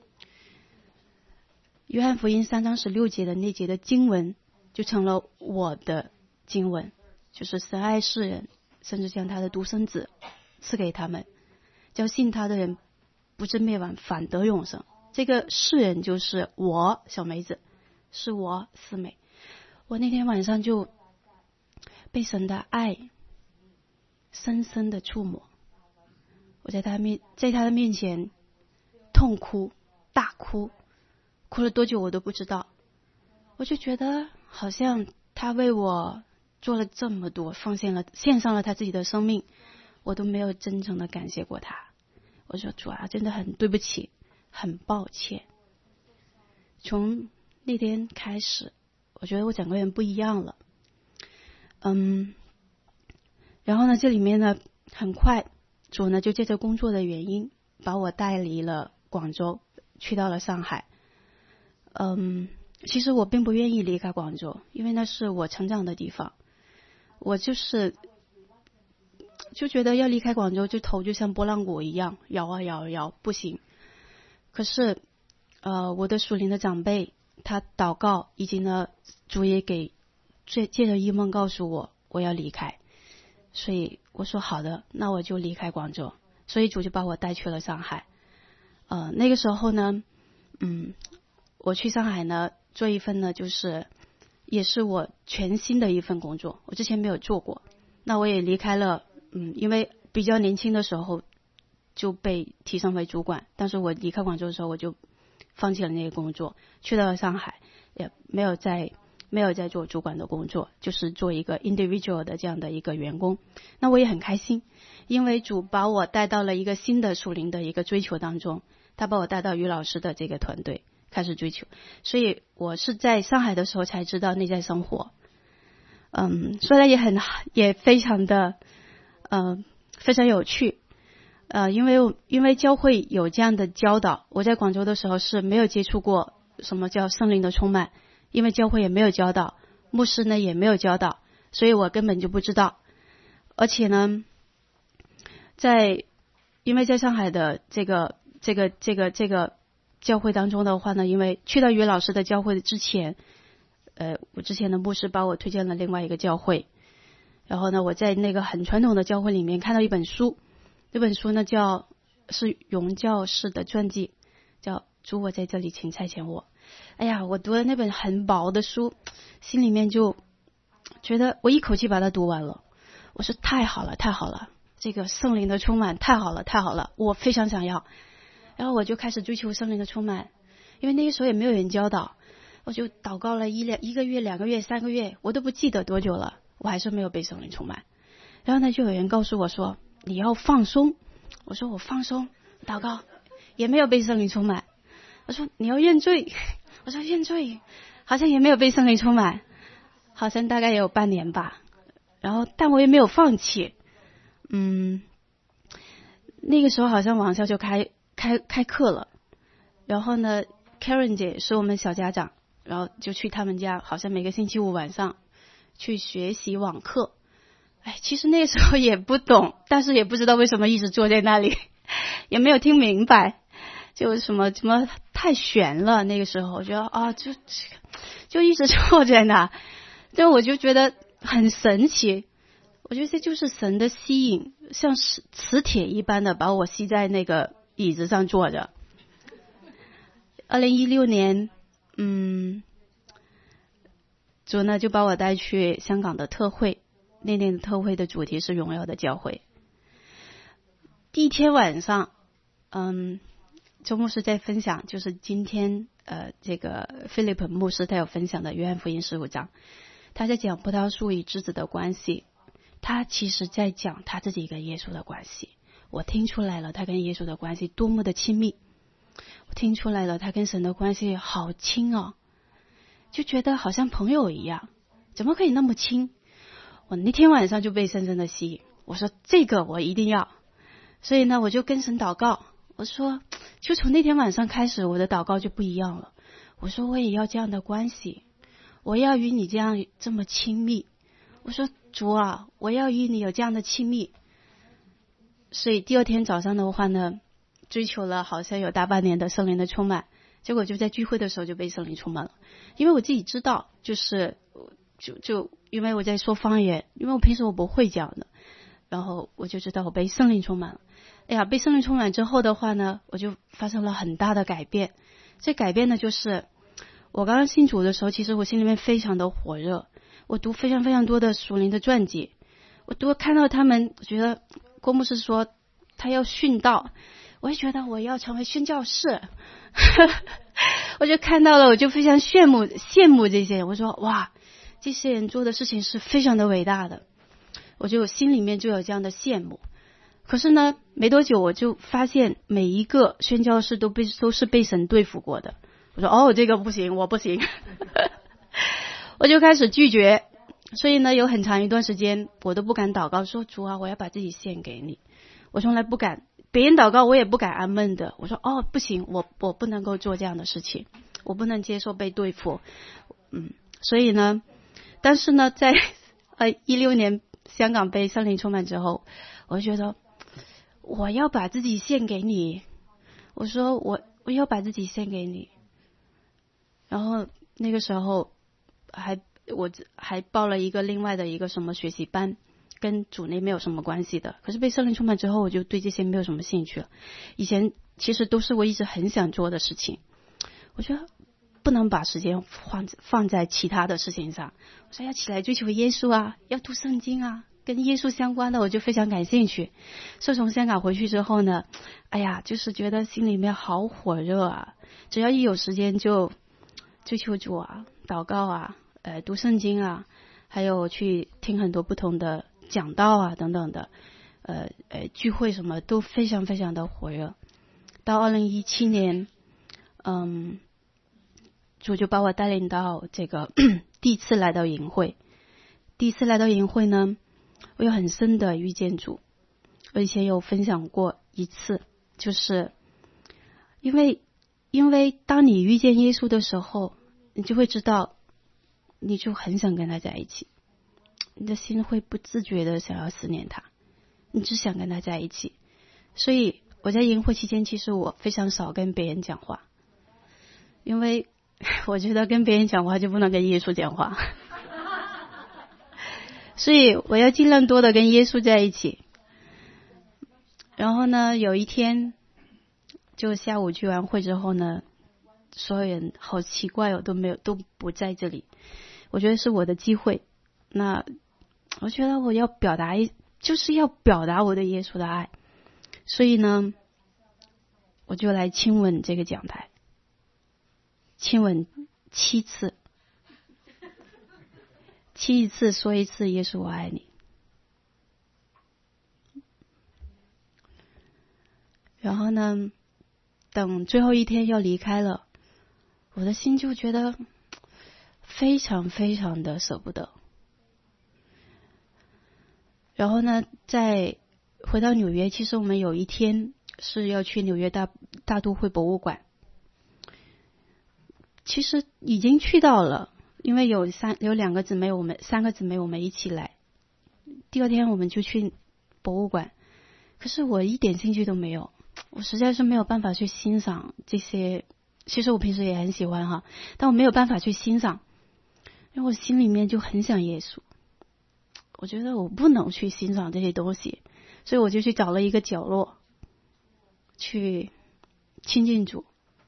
约翰福音3章16节的那节的经文就成了我的经文，就是神爱世人，甚至将他的独生子赐给他们，叫信他的人不至灭亡，反得永生。这个世人就是我小梅子，是我四美。我那天晚上就被神的爱深深的触摸，我在他的面前痛哭大哭，哭了多久我都不知道。我就觉得好像他为我做了这么多，献上了他自己的生命，我都没有真正的感谢过他。我说主啊，真的很对不起，很抱歉。从那天开始，我觉得我整个人不一样了。然后呢，这里面呢，很快主呢就借着工作的原因把我带离了广州，去到了上海。其实我并不愿意离开广州，因为那是我成长的地方。我就是就觉得要离开广州，就头就像拨浪鼓一样摇啊摇啊摇，不行。可是我的属灵的长辈他祷告，以及呢主也借着异梦告诉我要离开，所以我说好的，那我就离开广州。所以主就把我带去了上海。那个时候呢我去上海呢做一份呢就是也是我全新的一份工作，我之前没有做过。那我也离开了因为比较年轻的时候就被提升为主管，但是我离开广州的时候我就放弃了那个工作，去到了上海，也没有在做主管的工作，就是做一个 individual 的这样的一个员工。那我也很开心，因为主把我带到了一个新的属灵的一个追求当中，他把我带到于老师的这个团队开始追求。所以我是在上海的时候才知道内在生活。虽然也非常的非常有趣。因为教会有这样的教导，我在广州的时候是没有接触过什么叫圣灵的充满，因为教会也没有教导，牧师呢也没有教导，所以我根本就不知道。而且呢因为在上海的这个教会当中的话呢，因为去到于老师的教会之前我之前的牧师把我推荐了另外一个教会，然后呢我在那个很传统的教会里面看到一本书，这本书呢是荣教士的传记，叫主我在这里请差遣我。哎呀，我读了那本很薄的书，心里面就觉得我一口气把它读完了，我说太好了太好了，这个圣灵的充满太好了太好了，我非常想要。然后我就开始追求圣灵的充满，因为那个时候也没有人教导，我就祷告了一个月2个月3个月，我都不记得多久了，我还是没有被圣灵充满。然后呢就有人告诉我说你要放松，我说我放松祷告也没有被圣灵充满。他说你要认罪，我说认罪好像也没有被圣灵充满，好像大概也有半年吧。然后但我也没有放弃。那个时候好像网上就开课了，然后呢 Karen 姐是我们小家长，然后就去他们家，好像每个星期五晚上去学习网课。其实那个时候也不懂，但是也不知道为什么一直坐在那里，也没有听明白，就什么太悬了。那个时候我觉得就一直坐在那，就我就觉得很神奇。我觉得这就是神的吸引，像磁铁一般的把我吸在那个椅子上坐着。2016年主呢就把我带去香港的特会，那年的特会的主题是荣耀的教会。第一天晚上周牧师在分享，就是今天这个 Philip 牧师他有分享的约翰福音15章，他在讲葡萄树与枝子的关系，他其实在讲他自己跟耶稣的关系。我听出来了他跟耶稣的关系多么的亲密，我听出来了他跟神的关系好亲哦，就觉得好像朋友一样，怎么可以那么亲。我那天晚上就被深深的吸引，我说这个我一定要。所以呢我就跟神祷告，我说就从那天晚上开始我的祷告就不一样了，我说我也要这样的关系，我要与你这么亲密，我说主啊我要与你有这样的亲密。所以第二天早上的话呢，追求了好像有大半年的圣灵的充满，结果就在聚会的时候就被圣灵充满了。因为我自己知道就是因为我在说方言，因为我平时我不会讲的，然后我就知道我被圣灵充满了。被圣灵充满之后的话呢，我就发生了很大的改变。这改变呢就是我刚刚信主的时候，其实我心里面非常的火热，我读非常非常多的属灵的传记，我看到他们，觉得郭牧师说他要殉道，我也觉得我要成为宣教士我就看到了，我就非常羡慕这些人，我说哇这些人做的事情是非常的伟大的，我就心里面就有这样的羡慕。可是呢没多久我就发现每一个宣教士都是被神对付过的，我说这个不行，我不行我就开始拒绝。所以呢有很长一段时间我都不敢祷告，说主啊我要把自己献给你，我从来不敢，别人祷告我也不敢阿们的，我说不行，我不能够做这样的事情，我不能接受被对付。所以呢但是呢在16年香港被圣灵充满之后，我就觉得我要把自己献给你，我说我要把自己献给你。然后那个时候我还报了另外的一个什么学习班，跟主内没有什么关系的。可是被圣灵充满之后，我就对这些没有什么兴趣了。以前其实都是我一直很想做的事情，我觉得不能把时间放在其他的事情上。我说要起来追求耶稣啊，要读圣经啊，跟耶稣相关的我就非常感兴趣。所以从香港回去之后呢，哎呀，就是觉得心里面好火热啊，只要一有时间就追求主啊，祷告啊，读圣经啊，还有去听很多不同的讲道啊等等的，聚会什么都非常非常的火热。到2017年，主就把我带领到这个第一次来到营会。第一次来到营会呢，我有很深的遇见主。我以前有分享过一次，就是因为当你遇见耶稣的时候，你就会知道，你就很想跟他在一起，你的心会不自觉的想要思念他，你只想跟他在一起。所以我在营会期间，其实我非常少跟别人讲话，因为我觉得跟别人讲话就不能跟耶稣讲话，所以我要尽量多的跟耶稣在一起。然后呢，有一天就下午聚完会之后呢，所有人好奇怪哦，都不在这里。我觉得是我的机会，那我觉得我要就是要表达我对耶稣的爱，所以呢，我就来亲吻这个讲台，亲吻7次，亲一次说一次耶稣我爱你。然后呢，等最后一天要离开了，我的心就觉得非常非常的舍不得。然后呢，再回到纽约，其实我们有一天是要去纽约大都会博物馆，其实已经去到了，因为有3个姊妹我们一起来。第二天我们就去博物馆，可是我一点兴趣都没有，我实在是没有办法去欣赏这些。其实我平时也很喜欢哈，但我没有办法去欣赏，因为我心里面就很想耶稣，我觉得我不能去欣赏这些东西，所以我就去找了一个角落去亲近主。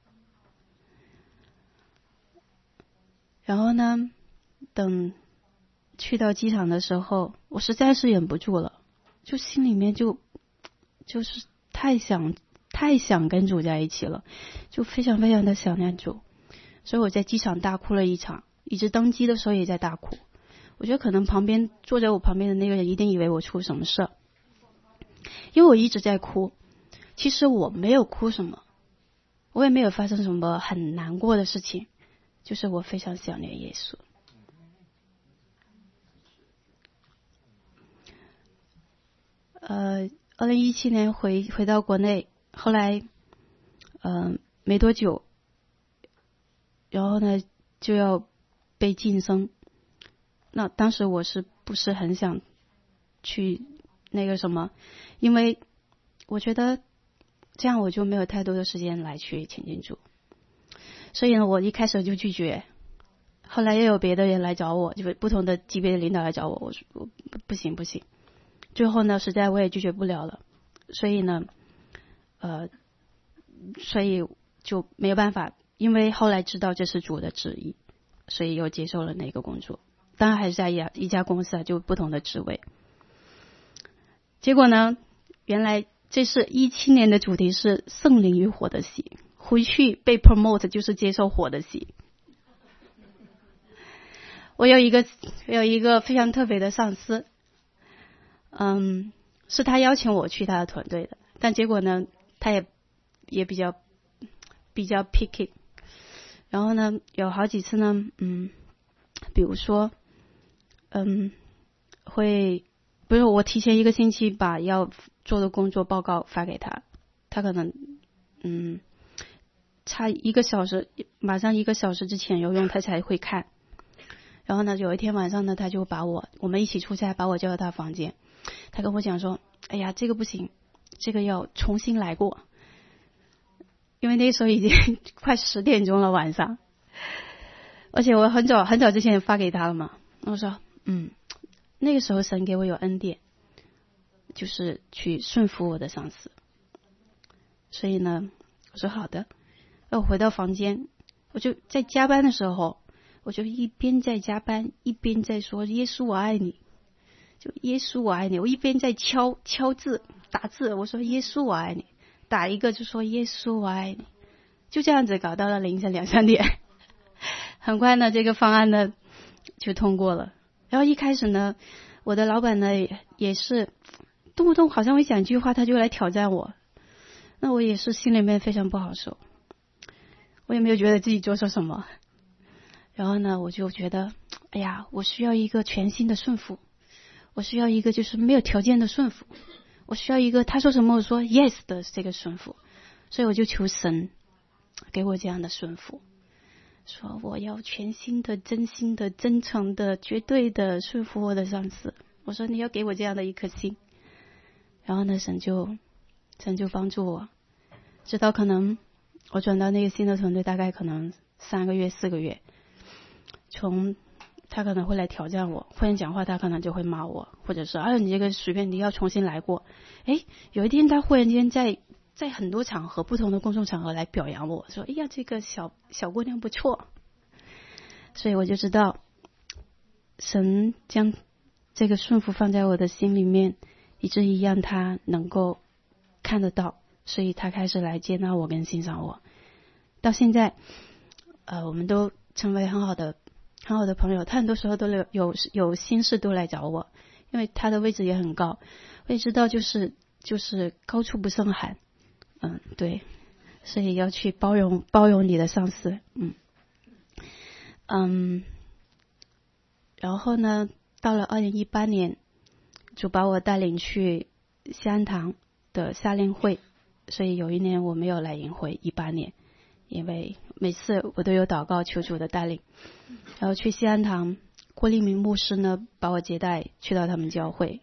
然后呢，等去到机场的时候，我实在是忍不住了，就心里面就是太想跟主在一起了，就非常非常的想念主，所以我在机场大哭了一场，一直登机的时候也在大哭。我觉得可能坐在我旁边的那个人一定以为我出什么事，因为我一直在哭。其实我没有哭什么，我也没有发生什么很难过的事情，就是我非常想念耶稣。2017年回到国内，后来没多久，然后呢就要被晋升。那当时我是不是很想去那个什么，因为我觉得这样我就没有太多的时间来去亲近主，所以呢我一开始就拒绝。后来又有别的人来找我，就是不同的级别的领导来找我，我说不行。最后呢实在我也拒绝不了了，所以呢所以就没有办法，因为后来知道这是主的旨意，所以又接受了那个工作，当然还是在一家公司就不同的职位。结果呢，原来这是17年的主题是圣灵与火的喜，回去被 promote 就是接受火的喜。我有一个非常特别的上司，是他邀请我去他的团队的，但结果呢他也比较 picky。 然后呢有好几次呢比如说不是我提前1个星期把要做的工作报告发给他，他可能差1个小时，马上1个小时之前有用他才会看。 然后呢，有一天晚上呢，他就我们一起出差，把我叫到他房间，他跟我讲说，哎呀，这个不行，这个要重新来过，因为那时候已经快10点钟了晚上，而且我很早之前发给他了嘛，我说那个时候神给我有恩典，就是去顺服我的上司，所以呢我说好的。我回到房间，我就在加班的时候，我就一边在加班一边在说耶稣我爱你，就耶稣我爱你，我一边在敲字打字，我说耶稣我爱你，打一个就说耶稣我爱你，就这样子搞到了凌晨2、3点。很快呢这个方案呢就通过了。然后一开始呢我的老板呢也是动不动好像会讲一句话他就来挑战我，那我也是心里面非常不好受，我也没有觉得自己做错什么。然后呢我就觉得哎呀，我需要一个全新的顺服，我需要一个就是没有条件的顺服，我需要一个他说什么我说 yes 的这个顺服。所以我就求神给我这样的顺服，说我要全心的真心的真诚的绝对的顺服我的上司，我说你要给我这样的一颗心。然后呢神就帮助我，直到可能我转到那个新的团队大概可能3个月4个月，从他可能会来挑战我，忽然讲话他可能就会骂我，或者说你这个随便你要重新来过。有一天他忽然间在很多场合不同的公众场合来表扬我，说哎呀这个小姑娘不错。所以我就知道神将这个顺服放在我的心里面，以至于让他能够看得到，所以他开始来接纳我跟欣赏我。到现在我们都成为很好的朋友，他很多时候都有心事都来找我，因为他的位置也很高，我也知道就是高处不胜寒，对，所以要去包容你的上司。然后呢到了2018年主把我带领去西安堂的夏令会，所以有一年我没有来营会，18年，因为每次我都有祷告求主的带领。然后去西安堂，郭立明牧师呢把我接待去到他们教会，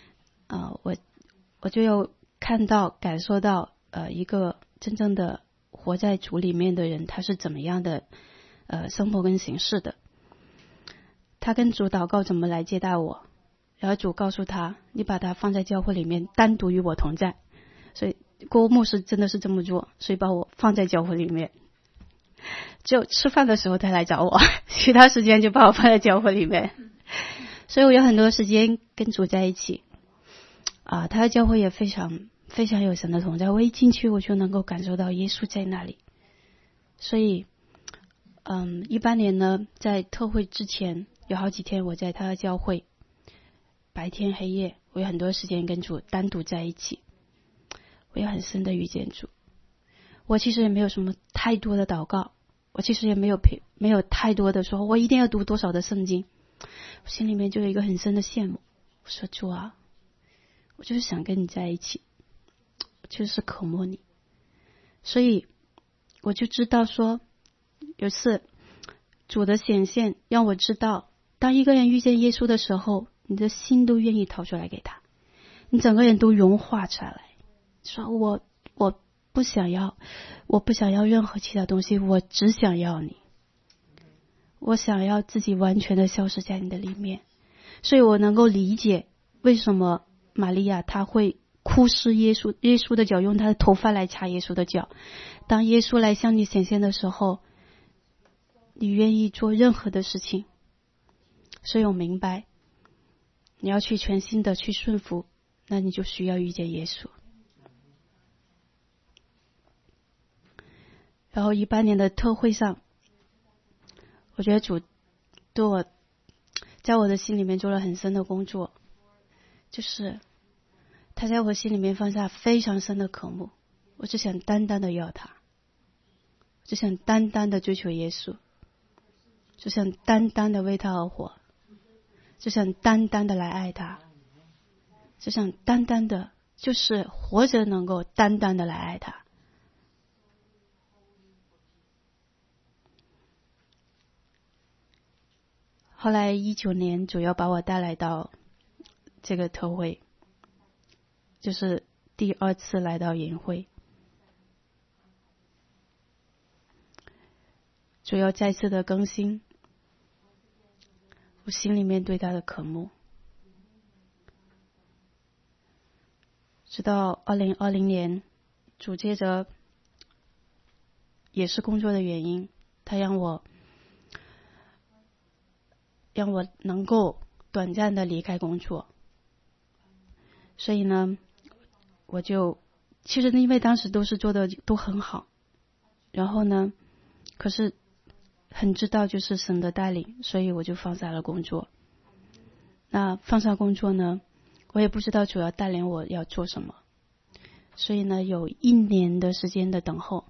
我就有看到感受到一个真正的活在主里面的人他是怎么样的生活跟行事的。他跟主祷告怎么来接待我，然后主告诉他你把他放在教会里面单独与我同在，所以郭牧师真的是这么做，所以把我放在教会里面，只有吃饭的时候他来找我，其他时间就把我放在教会里面，所以我有很多时间跟主在一起他的教会也非常非常有神的同在，我一进去我就能够感受到耶稣在那里。所以18年呢在特会之前有好几天我在他的教会白天黑夜，我有很多时间跟主单独在一起，我有很深的遇见主。我其实也没有什么太多的祷告，我其实也没有太多的说我一定要读多少的圣经，我心里面就有一个很深的羡慕，我说主啊，我就是想跟你在一起，我就是渴慕你。所以我就知道说有次主的显现让我知道，当一个人遇见耶稣的时候，你的心都愿意掏出来给他，你整个人都融化出来，说我不想要任何其他东西，我只想要你，我想要自己完全的消失在你的里面。所以我能够理解为什么玛利亚她会哭湿耶稣的脚，用她的头发来擦耶稣的脚。当耶稣来向你显现的时候，你愿意做任何的事情。所以我明白你要去全心的去顺服，那你就需要遇见耶稣。然后18年的特会上，我觉得主对我在我的心里面做了很深的工作，就是他在我心里面放下非常深的渴慕，我只想单单的要他，只想单单的追求耶稣，只想单单的为他而活，只想单单的来爱他，只想单单的就是活着能够单单的来爱他。 后来19年主要把我带来到这个特会，就是第2次来到营会，主要再次的更新我心里面对他的渴慕。直到2020年，主借着也是工作的原因，他让我能够短暂的离开工作。所以呢，其实因为当时都是做的都很好，然后呢，可是很知道就是神的带领，所以我就放下了工作。那放下工作呢，我也不知道主要带领我要做什么，所以呢，有1年的时间的等候。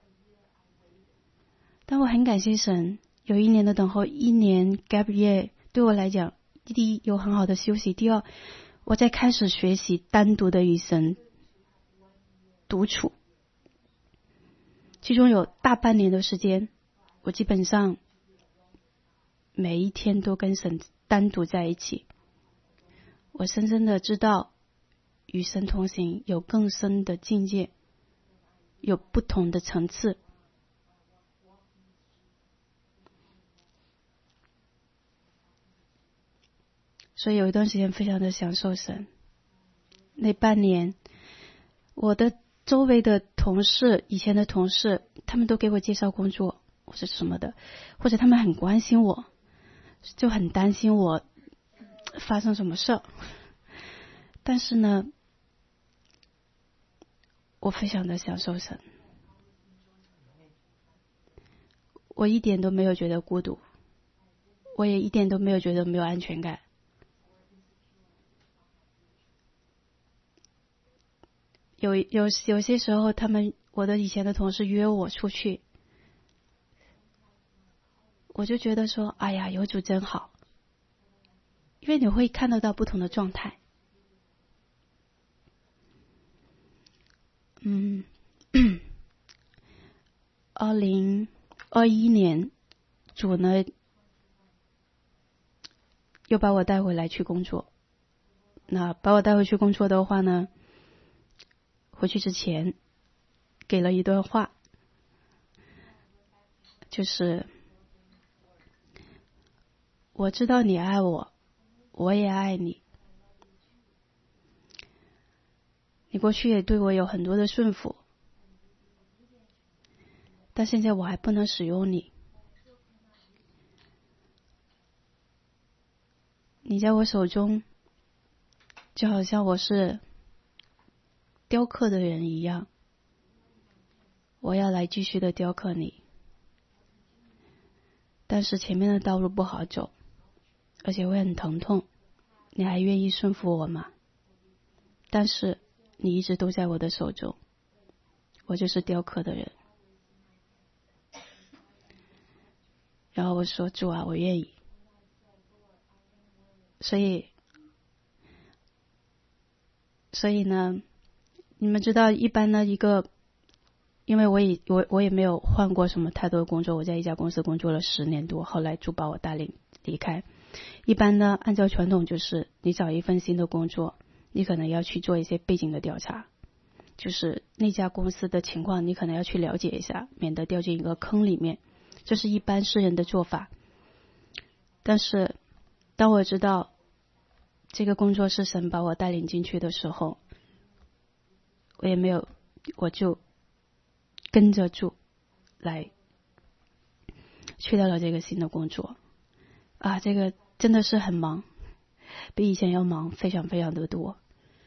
但我很感谢神，有1年的等候，1年 gap year 对我来讲，第一有很好的休息，第二我在开始学习单独的与神独处，其中有大半年的时间，我基本上每一天都跟神单独在一起。我深深的知道与神同行有更深的境界，有不同的层次。所以有一段时间非常的享受神。那半年，我的周围的同事，以前的同事，他们都给我介绍工作或者什么的，或者他们很关心我，就很担心我发生什么事。但是呢，我非常的享受神，我一点都没有觉得孤独，我也一点都没有觉得没有安全感。有些时候，我的以前的同事约我出去，我就觉得说，哎呀，有主真好，因为你会看得到不同的状态。2021年，主呢又把我带回来去工作。那把我带回去工作的话呢，回去之前给了一段话，就是我知道你爱我，我也爱你。你过去也对我有很多的顺服，但现在我还不能使用你。你在我手中，就好像我是雕刻的人一样，我要来继续的雕刻你。但是前面的道路不好走，而且会很疼痛，你还愿意顺服我吗？但是你一直都在我的手中，我就是雕刻的人。然后我说，主啊，我愿意。所以呢，你们知道一般的因为我也没有换过什么太多的工作，我在一家公司工作了10年多，后来主把我带领离开。一般呢，按照传统就是你找一份新的工作，你可能要去做一些背景的调查，就是那家公司的情况你可能要去了解一下，免得掉进一个坑里面，这是一般世人的做法。但是当我知道这个工作是神把我带领进去的时候，我就跟着主来去到了这个新的工作啊，这个真的是很忙，比以前要忙非常非常的多。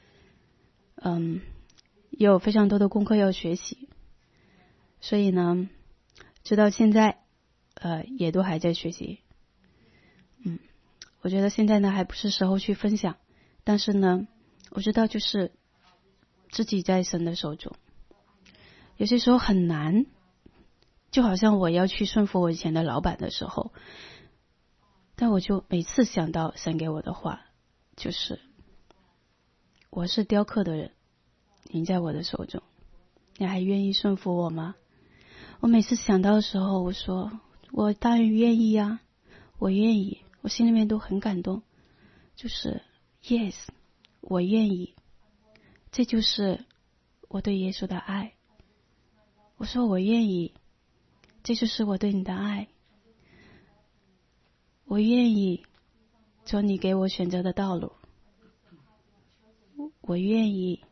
有非常多的功课要学习，所以呢，直到现在也都还在学习。我觉得现在呢还不是时候去分享，但是呢，我知道就是自己在神的手中，有些时候很难，就好像我要去顺服我以前的老板的时候，但我就每次想到神给我的话，就是我是雕刻的人，你在我的手中，你还愿意顺服我吗？我每次想到的时候，我说我当然愿意啊，我愿意， 我心里面都很感动，就是 yes， 我愿意，这就是我对耶稣的爱。我说我愿意，这就是我对你的爱。我愿意走你给我选择的道路，我愿意。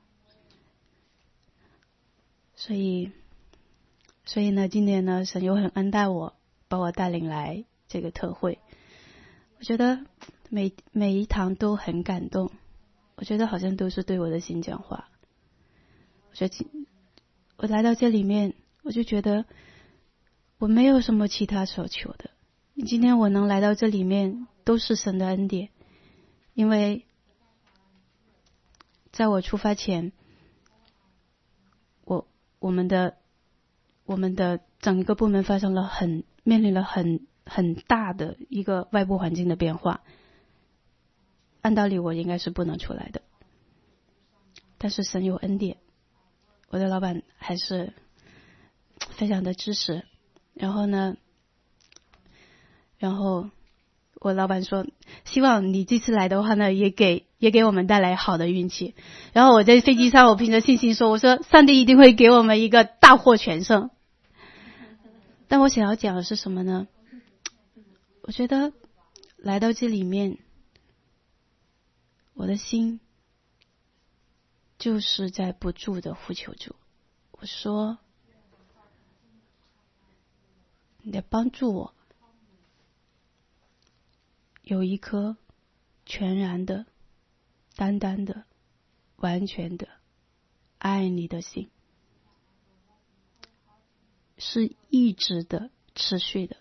所以呢，今年呢，神又很恩待我，把我带领来这个特会。我觉得每一堂都很感动，我觉得好像都是对我的心讲话。我来到这里面，我就觉得我没有什么其他所求的。今天我能来到这里面，都是神的恩典。因为在我出发前，我们的整个部门发生了面临了很大的一个外部环境的变化。按道理我应该是不能出来的，但是神有恩典，我的老板还是非常的支持。然后我老板说，希望你这次来的话呢，也给我们带来好的运气。然后我在飞机上，我凭着信心说，我说上帝一定会给我们一个大获全胜。但我想要讲的是什么呢？我觉得来到这里面，我的心就是在不住的呼求主。我说，你得帮助我有一颗全然的、单单的、完全的爱你的心，是一直的、持续的、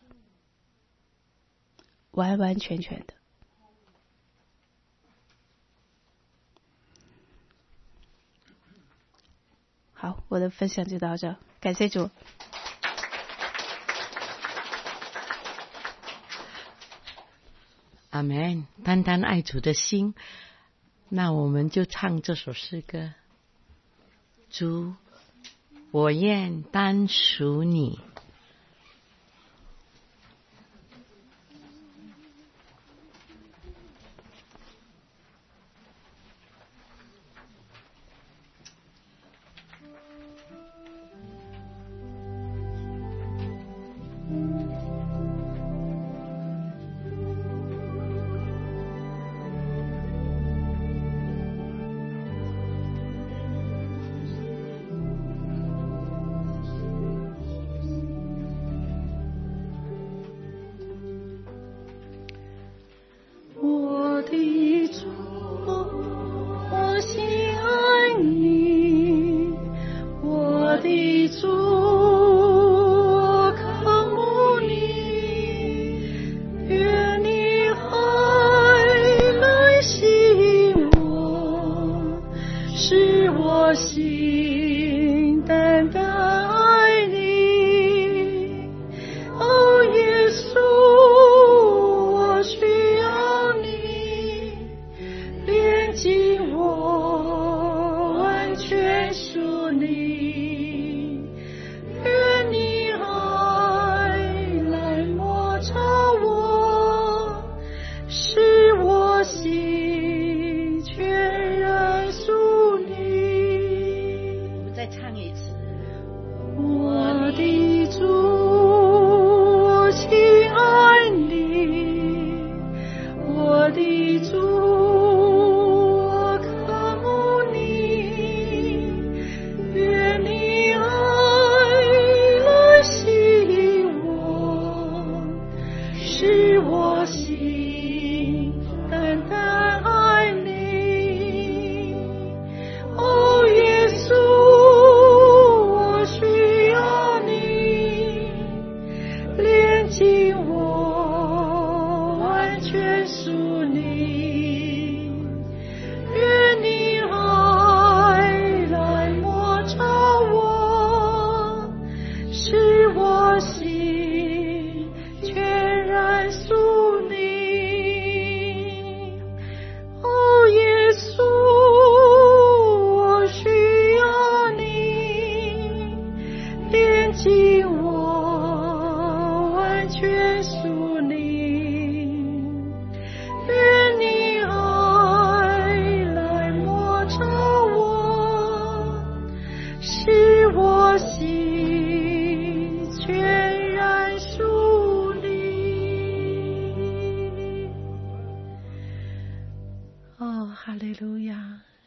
完完全全的。好，我的分享就到这，感谢主。 阿们，单单爱主的心。那我们就唱这首诗歌：主，我愿单属你。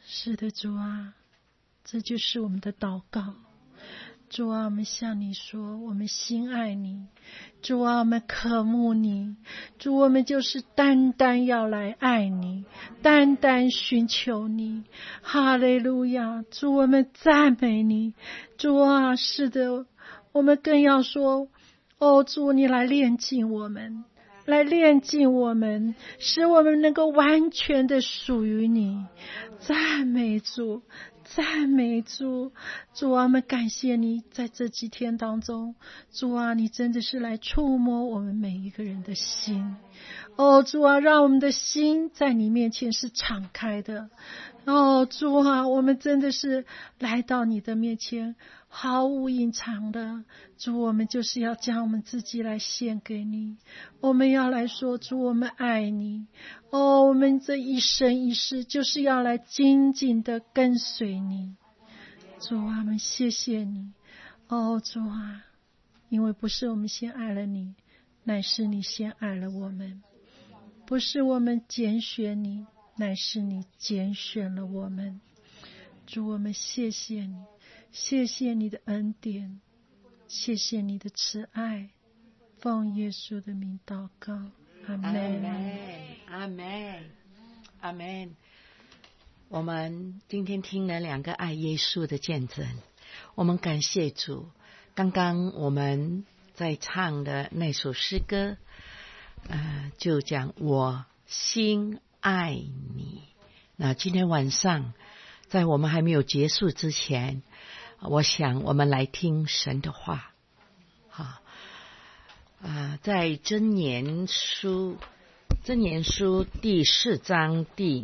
是的，主啊，这就是我们的祷告。主啊，我们向你说，我们心爱你。主啊，我们渴慕你。主，我们就是单单要来爱你，单单寻求你。哈利路亚！主，我们赞美你。主啊，是的，我们更要说，哦，主，你来炼净我们，来炼净我们，使我们能够完全的属于你。赞美主，赞美主。主啊，我们感谢你，在这几天当中，主啊，你真的是来触摸我们每一个人的心。哦，主啊，让我们的心在你面前是敞开的。哦，主啊，我们真的是来到你的面前，毫无隐藏的。主，我们就是要将我们自己来献给你，我们要来说，主，我们爱你。哦，我们这一生一世就是要来紧紧的跟随你。主啊，我们谢谢你。哦，主啊，因为不是我们先爱了你，乃是你先爱了我们。不是我们拣选你，乃是你拣选了我们。主，我们谢谢你，谢谢你的恩典，谢谢你的慈爱，奉耶稣的名祷告，阿们， 阿们，阿们。我们今天听了2个爱耶稣的见证，我们感谢主。刚刚我们在唱的那首诗歌，就讲我心爱你。那今天晚上，在我们还没有结束之前，我想我们来听神的话。好，在箴言书第4章第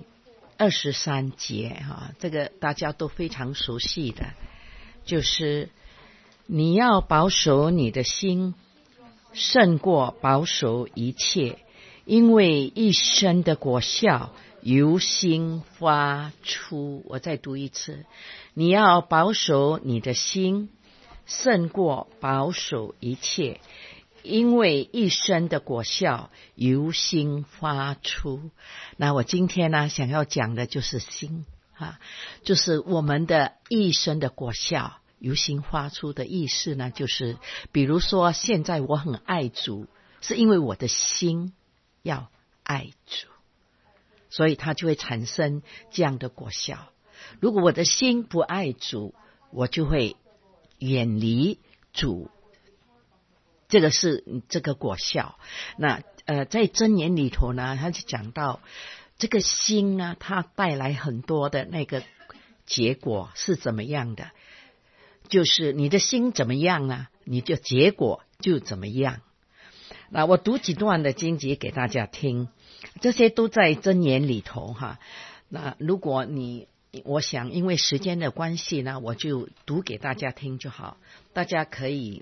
23节，这个大家都非常熟悉的，就是你要保守你的心，胜过保守一切，因为一生的果效由心发出。我再读一次，你要保守你的心，胜过保守一切，因为一生的果效由心发出。那我今天呢，想要讲的就是心就是我们的一生的果效由心发出的意思呢，就是比如说现在我很爱主，是因为我的心要爱主，所以它就会产生这样的果效。如果我的心不爱主，我就会远离主，这个是这个果效。那在箴言里头呢，他就讲到这个心呢，它带来很多的那个结果是怎么样的，就是你的心怎么样呢，你就结果就怎么样。那我读几段的经节给大家听，这些都在箴言里头哈。那如果我想因为时间的关系呢，我就读给大家听就好，大家可以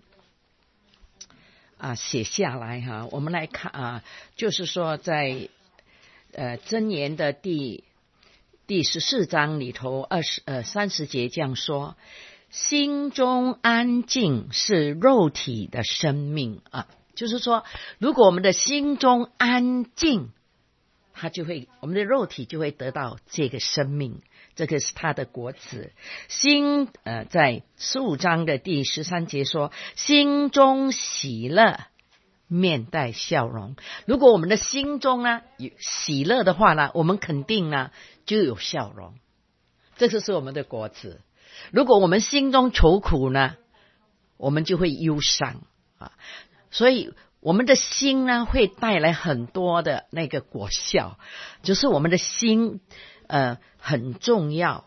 写下来哈。我们来看就是说在箴言的第14章里头30节这样说，心中安静是肉体的生命就是说如果我们的心中安静，我们的肉体就会得到这个生命，这个是它的果子。心在15章的第13节说，心中喜乐，面带笑容。如果我们的心中呢有喜乐的话呢，我们肯定呢就有笑容，这就是我们的果子。如果我们心中愁苦呢，我们就会忧伤所以我们的心呢会带来很多的那个果效，就是我们的心很重要。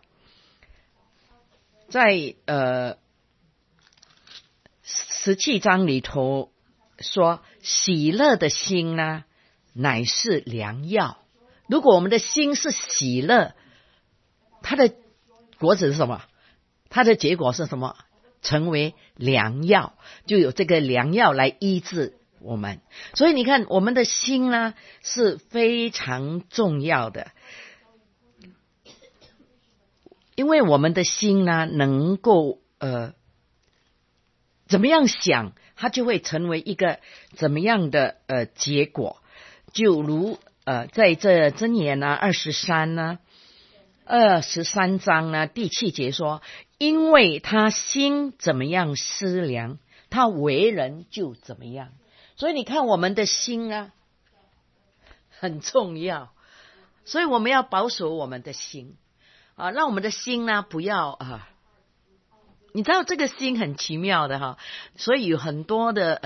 在17章里头说，喜乐的心呢乃是良药。如果我们的心是喜乐，它的果子是什么？它的结果是什么？成为良药，就有这个良药来医治我们。所以你看，我们的心呢是非常重要的，因为我们的心呢能够怎么样想，它就会成为一个怎么样的结果。就如在这箴言23呢 23章呢第7节说，因为他心怎么样思量，他为人就怎么样。所以你看我们的心啊很重要，所以我们要保守我们的心啊，让我们的心呢不要你知道这个心很奇妙的哈，所以有很多的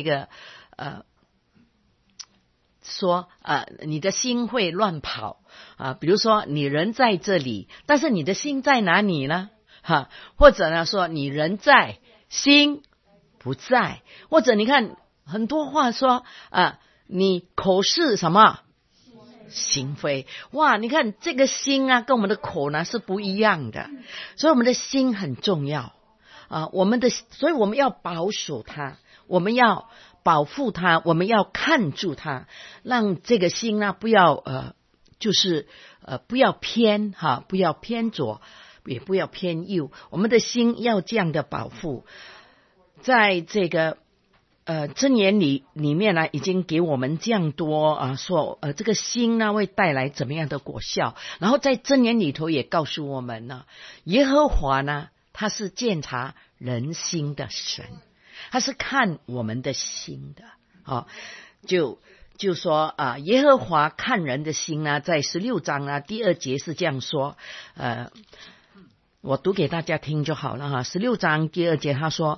说你的心会乱跑比如说你人在这里，但是你的心在哪里呢？或者呢说你人在心不在，或者你看很多话说你口是什么心非，哇，你看这个心啊跟我们的口呢是不一样的，所以我们的心很重要所以我们要保守它，我们要保护它，我们要看住它，让这个心呢不要不要偏不要偏左，也不要偏右，我们的心要这样的保护。在这个箴言里面呢，已经给我们这样多说这个心呢会带来怎么样的果效。然后在箴言里头也告诉我们呢，耶和华呢他是鉴察人心的神，他是看我们的心的就说耶和华看人的心呢，在16章呢第2节是这样说，我读给大家听就好了16章第2节他说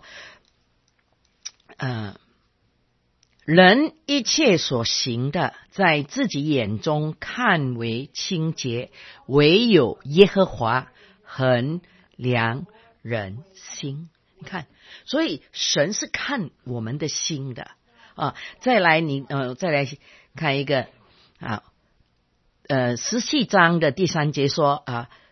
人一切所行的，在自己眼中看为清洁，唯有耶和华衡量人心。你看，所以神是看我们的心的再来看一个17章的第3节说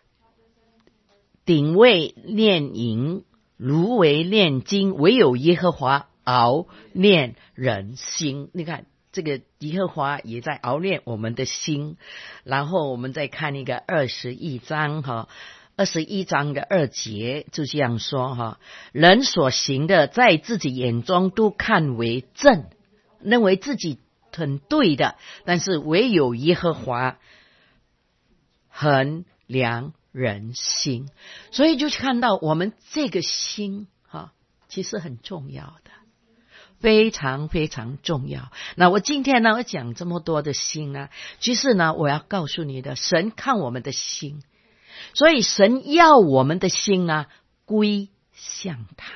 鼎为炼银，炉为炼金，唯有耶和华熬炼人心。你看这个耶和华也在熬炼我们的心。然后我们再看一个21章21章的2节就这样说人所行的，在自己眼中都看为正，认为自己很对的，但是唯有耶和华衡量人心。所以就看到我们这个心其实很重要的，非常非常重要。那我今天呢，我讲这么多的心呢，其实呢，我要告诉你的，神看我们的心，所以神要我们的心呢归向他，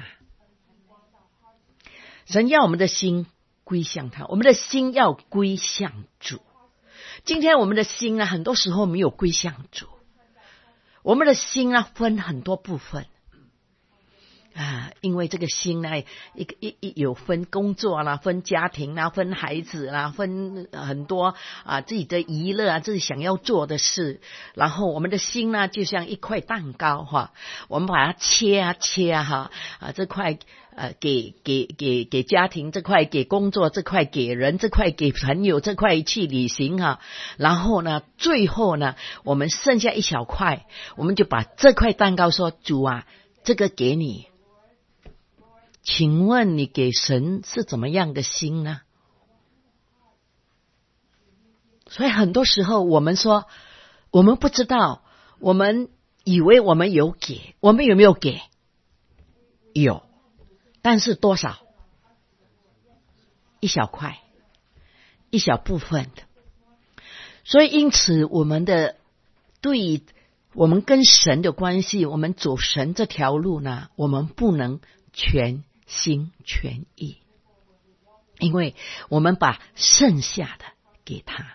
神要我们的心归向他，我们的心要归向主。今天我们的心呢，很多时候没有归向主，我们的心呢分很多部分因为这个心呢，有分工作啦，分家庭啦，分孩子啦，分很多自己的娱乐自己想要做的事。然后我们的心呢，就像一块蛋糕我们把它切这块给家庭，这块给工作，这块给人，这块给朋友，这块去旅行然后呢，最后呢，我们剩下一小块，我们就把这块蛋糕说，主这个给你。请问你给神是怎么样的心呢？所以很多时候我们说我们不知道，我们以为我们有给，我们有没有给？有，但是多少？一小块，一小部分的。所以因此我们对我们跟神的关系，我们走神这条路呢，我们不能全心全意，因为我们把剩下的给他。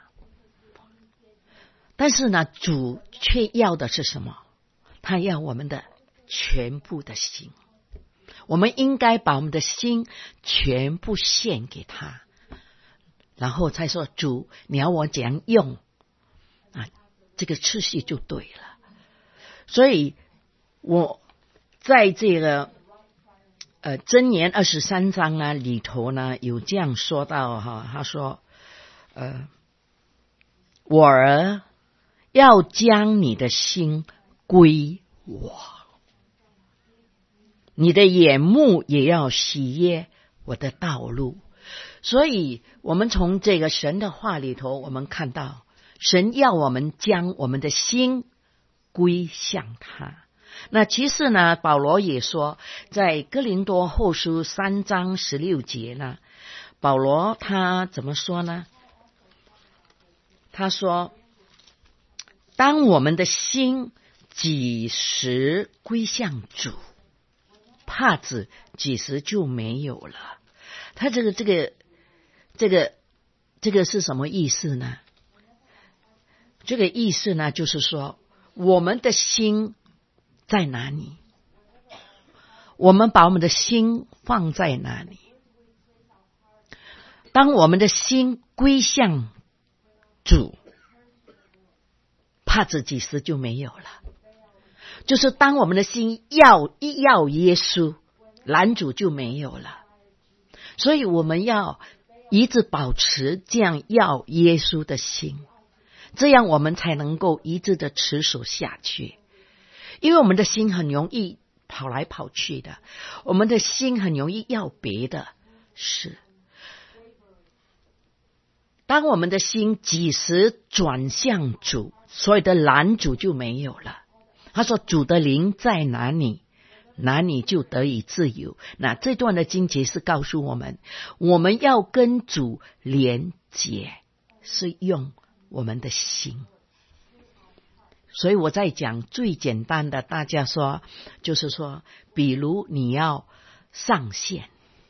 但是呢，主却要的是什么？他要我们的全部的心，我们应该把我们的心全部献给他，然后才说，主你要我怎样用这个次序就对了。所以我在这个箴言23章里头呢，有这样说到他说我儿要将你的心归我，你的眼目也要喜悦我的道路。所以我们从这个神的话里头，我们看到神要我们将我们的心归向他。那其实呢，保罗也说，在哥林多后书3章16节呢，保罗他怎么说呢？他说，当我们的心几时归向主，帕子几时就没有了。他这个是什么意思呢？这个意思呢，就是说我们的心在哪里，我们把我们的心放在哪里。当我们的心归向主，帕子几时就没有了。就是当我们的心要耶稣，拦阻就没有了。所以我们要一直保持这样要耶稣的心，这样我们才能够一直的持守下去。因为我们的心很容易跑来跑去的，我们的心很容易要别的事。当我们的心几时转向主，所有的拦阻就没有了。他说主的灵在哪里，哪里就得以自由。那这段的经节是告诉我们，我们要跟主连结，是用我们的心。所以我在讲最简单的，大家说就是说，比如你要上线，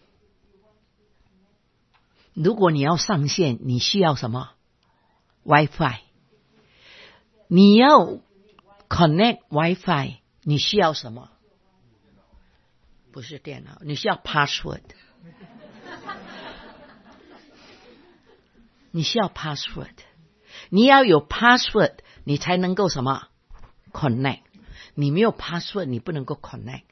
如果你要上线，你需要什么？ WiFi。 你要 connect WiFi， 你需要什么？不是电脑，你需要 password。 你需要 password， 你要有 password， 你才能够什么 connect。 你没有 password， 你不能够 connect。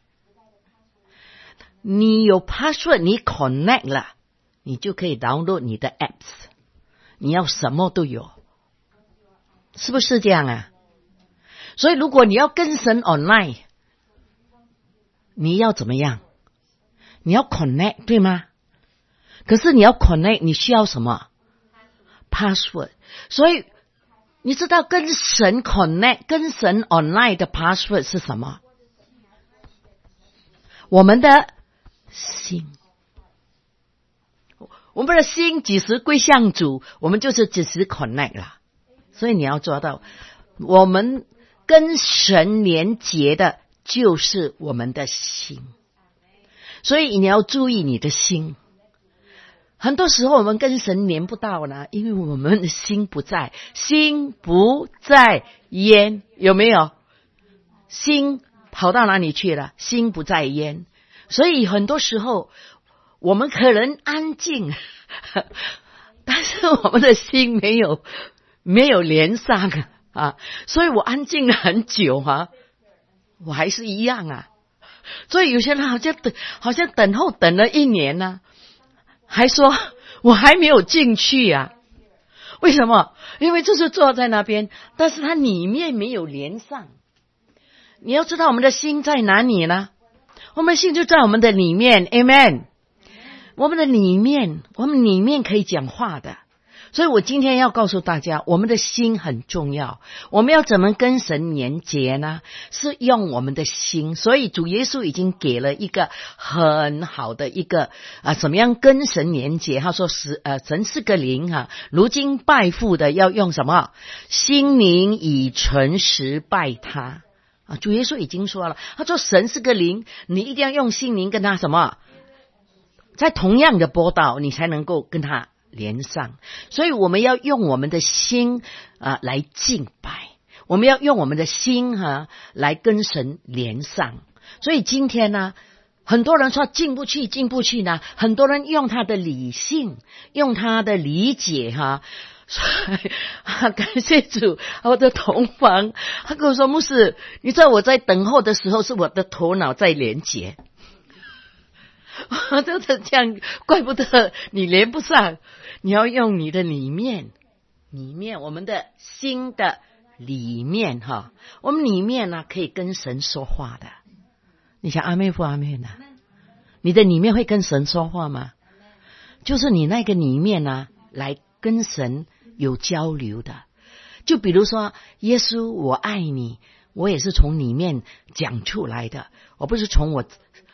你有 password， 你 connect 了，你就可以 download 你的 apps， 你要什么都有，是不是这样啊？所以如果你要跟神 online， 你要怎么样？你要 connect， 对吗？可是你要 connect， 你需要什么？ password。 所以你知道跟神 connect， 跟神 online 的 password 是什么？我们的心。我们的心几时归向主，我们就是几时 connect 了。所以你要做到，我们跟神连结的就是我们的心。所以你要注意你的心。很多时候我们跟神连不到呢，因为我们的心不在，心不在焉，有没有？心跑到哪里去了？心不在焉。所以很多时候我们可能安静，但是我们的心没有连上啊。所以我安静了很久啊，我还是一样啊。所以有些人好像等候等了1年呢，还说我还没有进去啊。为什么？因为就是坐在那边，但是它里面没有连上。你要知道我们的心在哪里呢？我们的心就在我们的里面 Amen。 我们里面可以讲话的。所以我今天要告诉大家，我们的心很重要。我们要怎么跟神连结呢？是用我们的心。所以主耶稣已经给了一个很好的一个怎么样跟神连结。他说神是个灵啊，如今拜父的要用什么？心灵以诚实拜他啊。主耶稣已经说了，他说神是个灵，你一定要用心灵跟他什么？在同样的波道，你才能够跟他连上。所以我们要用我们的心来敬拜，我们要用我们的心来跟神连上。所以今天呢，很多人说进不去呢，很多人用他的理性，用他的理解感谢主，我的同房他跟我说，牧师，你知道我在等候的时候是我的头脑在连结。就是这样，怪不得你连不上。你要用你的里面我们的心的里面我们里面呢可以跟神说话的。你想阿妹不阿妹呢？你的里面会跟神说话吗？就是你那个里面呢来跟神有交流的。就比如说，耶稣我爱你， 我也是从里面讲出来的，我不是从我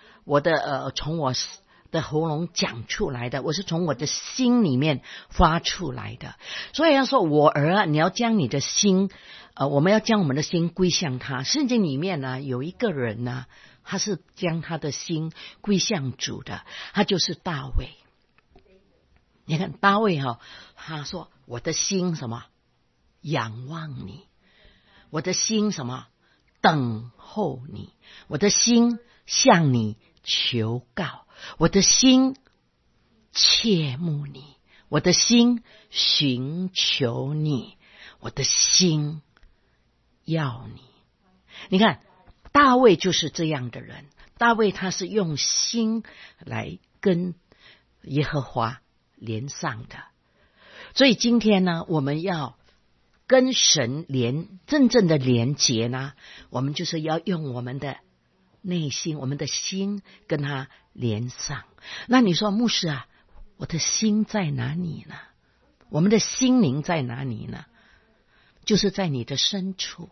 的喉咙讲出来的，我是从我的心里面发出来的。所以要说我儿啊，你要将你的心我们要将我们的心归向他。圣经里面呢有一个人呢，他是将他的心归向主的，他就是大卫。你看大卫他说我的心什么仰望你，我的心什么等候你，我的心向你求告，我的心切慕你，我的心寻求你，我的心要你。你看大卫就是这样的人，大卫他是用心来跟耶和华连上的。所以今天呢，我们要跟神真正的连结呢，我们就是要用我们的内心，我们的心跟他连上。那你说牧师啊，我的心在哪里呢？我们的心灵在哪里呢？就是在你的深处。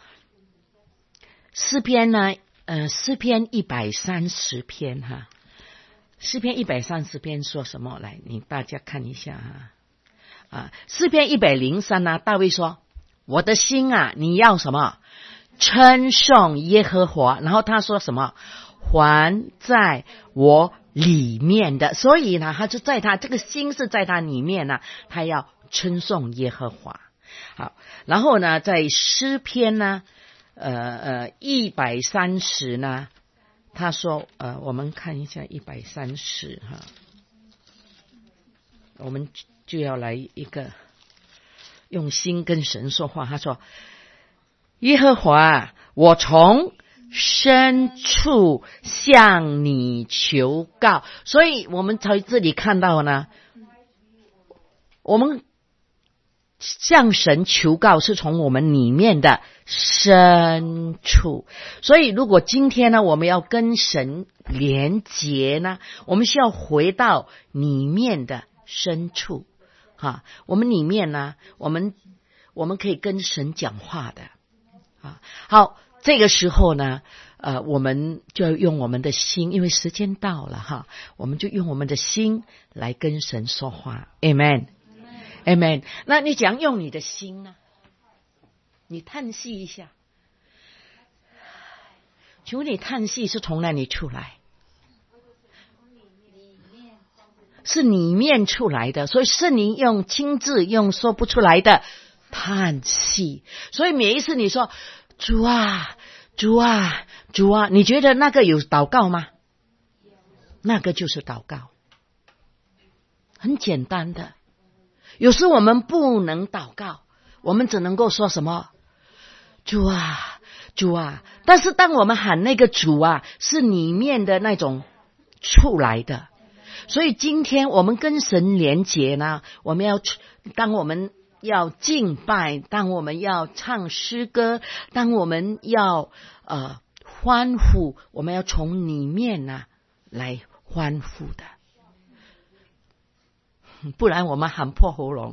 诗篇呢诗篇130篇诗篇130篇说什么？来，你大家看一下诗篇103呢，大卫说我的心啊，你要什么？称颂耶和华。然后他说什么？还在我里面的。所以呢，他就在他这个心是在他里面呢，他要称颂耶和华。好，然后呢，在诗篇呢130呢，他说我们看一下130我们就要来一个用心跟神说话。他说耶和华，我从深处向你求告。所以我们在这里看到呢，我们向神求告是从我们里面的深处。所以如果今天呢，我们要跟神连结呢，我们需要回到里面的深处我们里面呢，我们可以跟神讲话的好，这个时候呢我们就要用我们的心，因为时间到了我们就用我们的心来跟神说话。 Amen Amen。 那你怎样用你的心呢？你叹息一下，求你叹息是从哪里出来？是里面出来的。所以圣灵用亲自用说不出来的叹息。所以每一次你说主啊主啊主啊，你觉得那个有祷告吗？那个就是祷告，很简单的。有时我们不能祷告，我们只能够说什么主啊主啊。但是当我们喊那个主啊，是里面的那种出来的。所以今天我们跟神连结呢，当我们要敬拜，当我们要唱诗歌，当我们要欢呼，我们要从里面来欢呼的，不然我们喊破喉咙。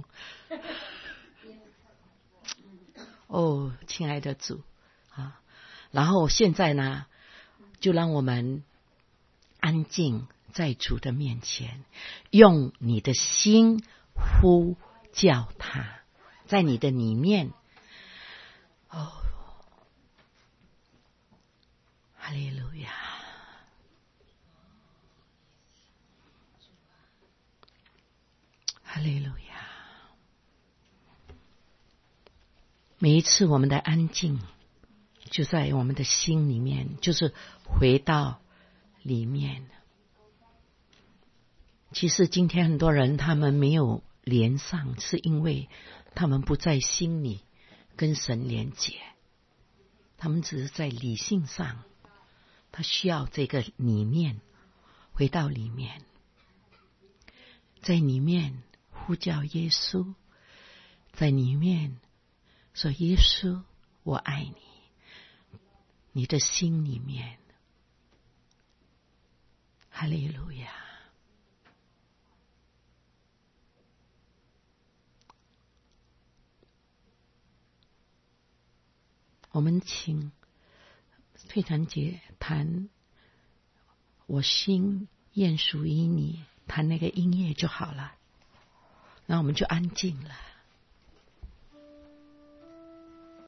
亲爱的主然后现在呢，就让我们安静在主的面前，用你的心呼叫他，在你的里面。哈利路亚，哈利路亚。每一次我们的安静就在我们的心里面，就是回到里面。其实今天很多人他们没有连上，是因为他们不在心里跟神连结，他们只是在理性上，他需要这个里面回到里面，在里面呼叫耶稣，在里面说耶稣我爱你，你的心里面。哈利路亚。 我们请退团姐弹我心愿属于你，弹那个音乐就好了，然后我们就安静了。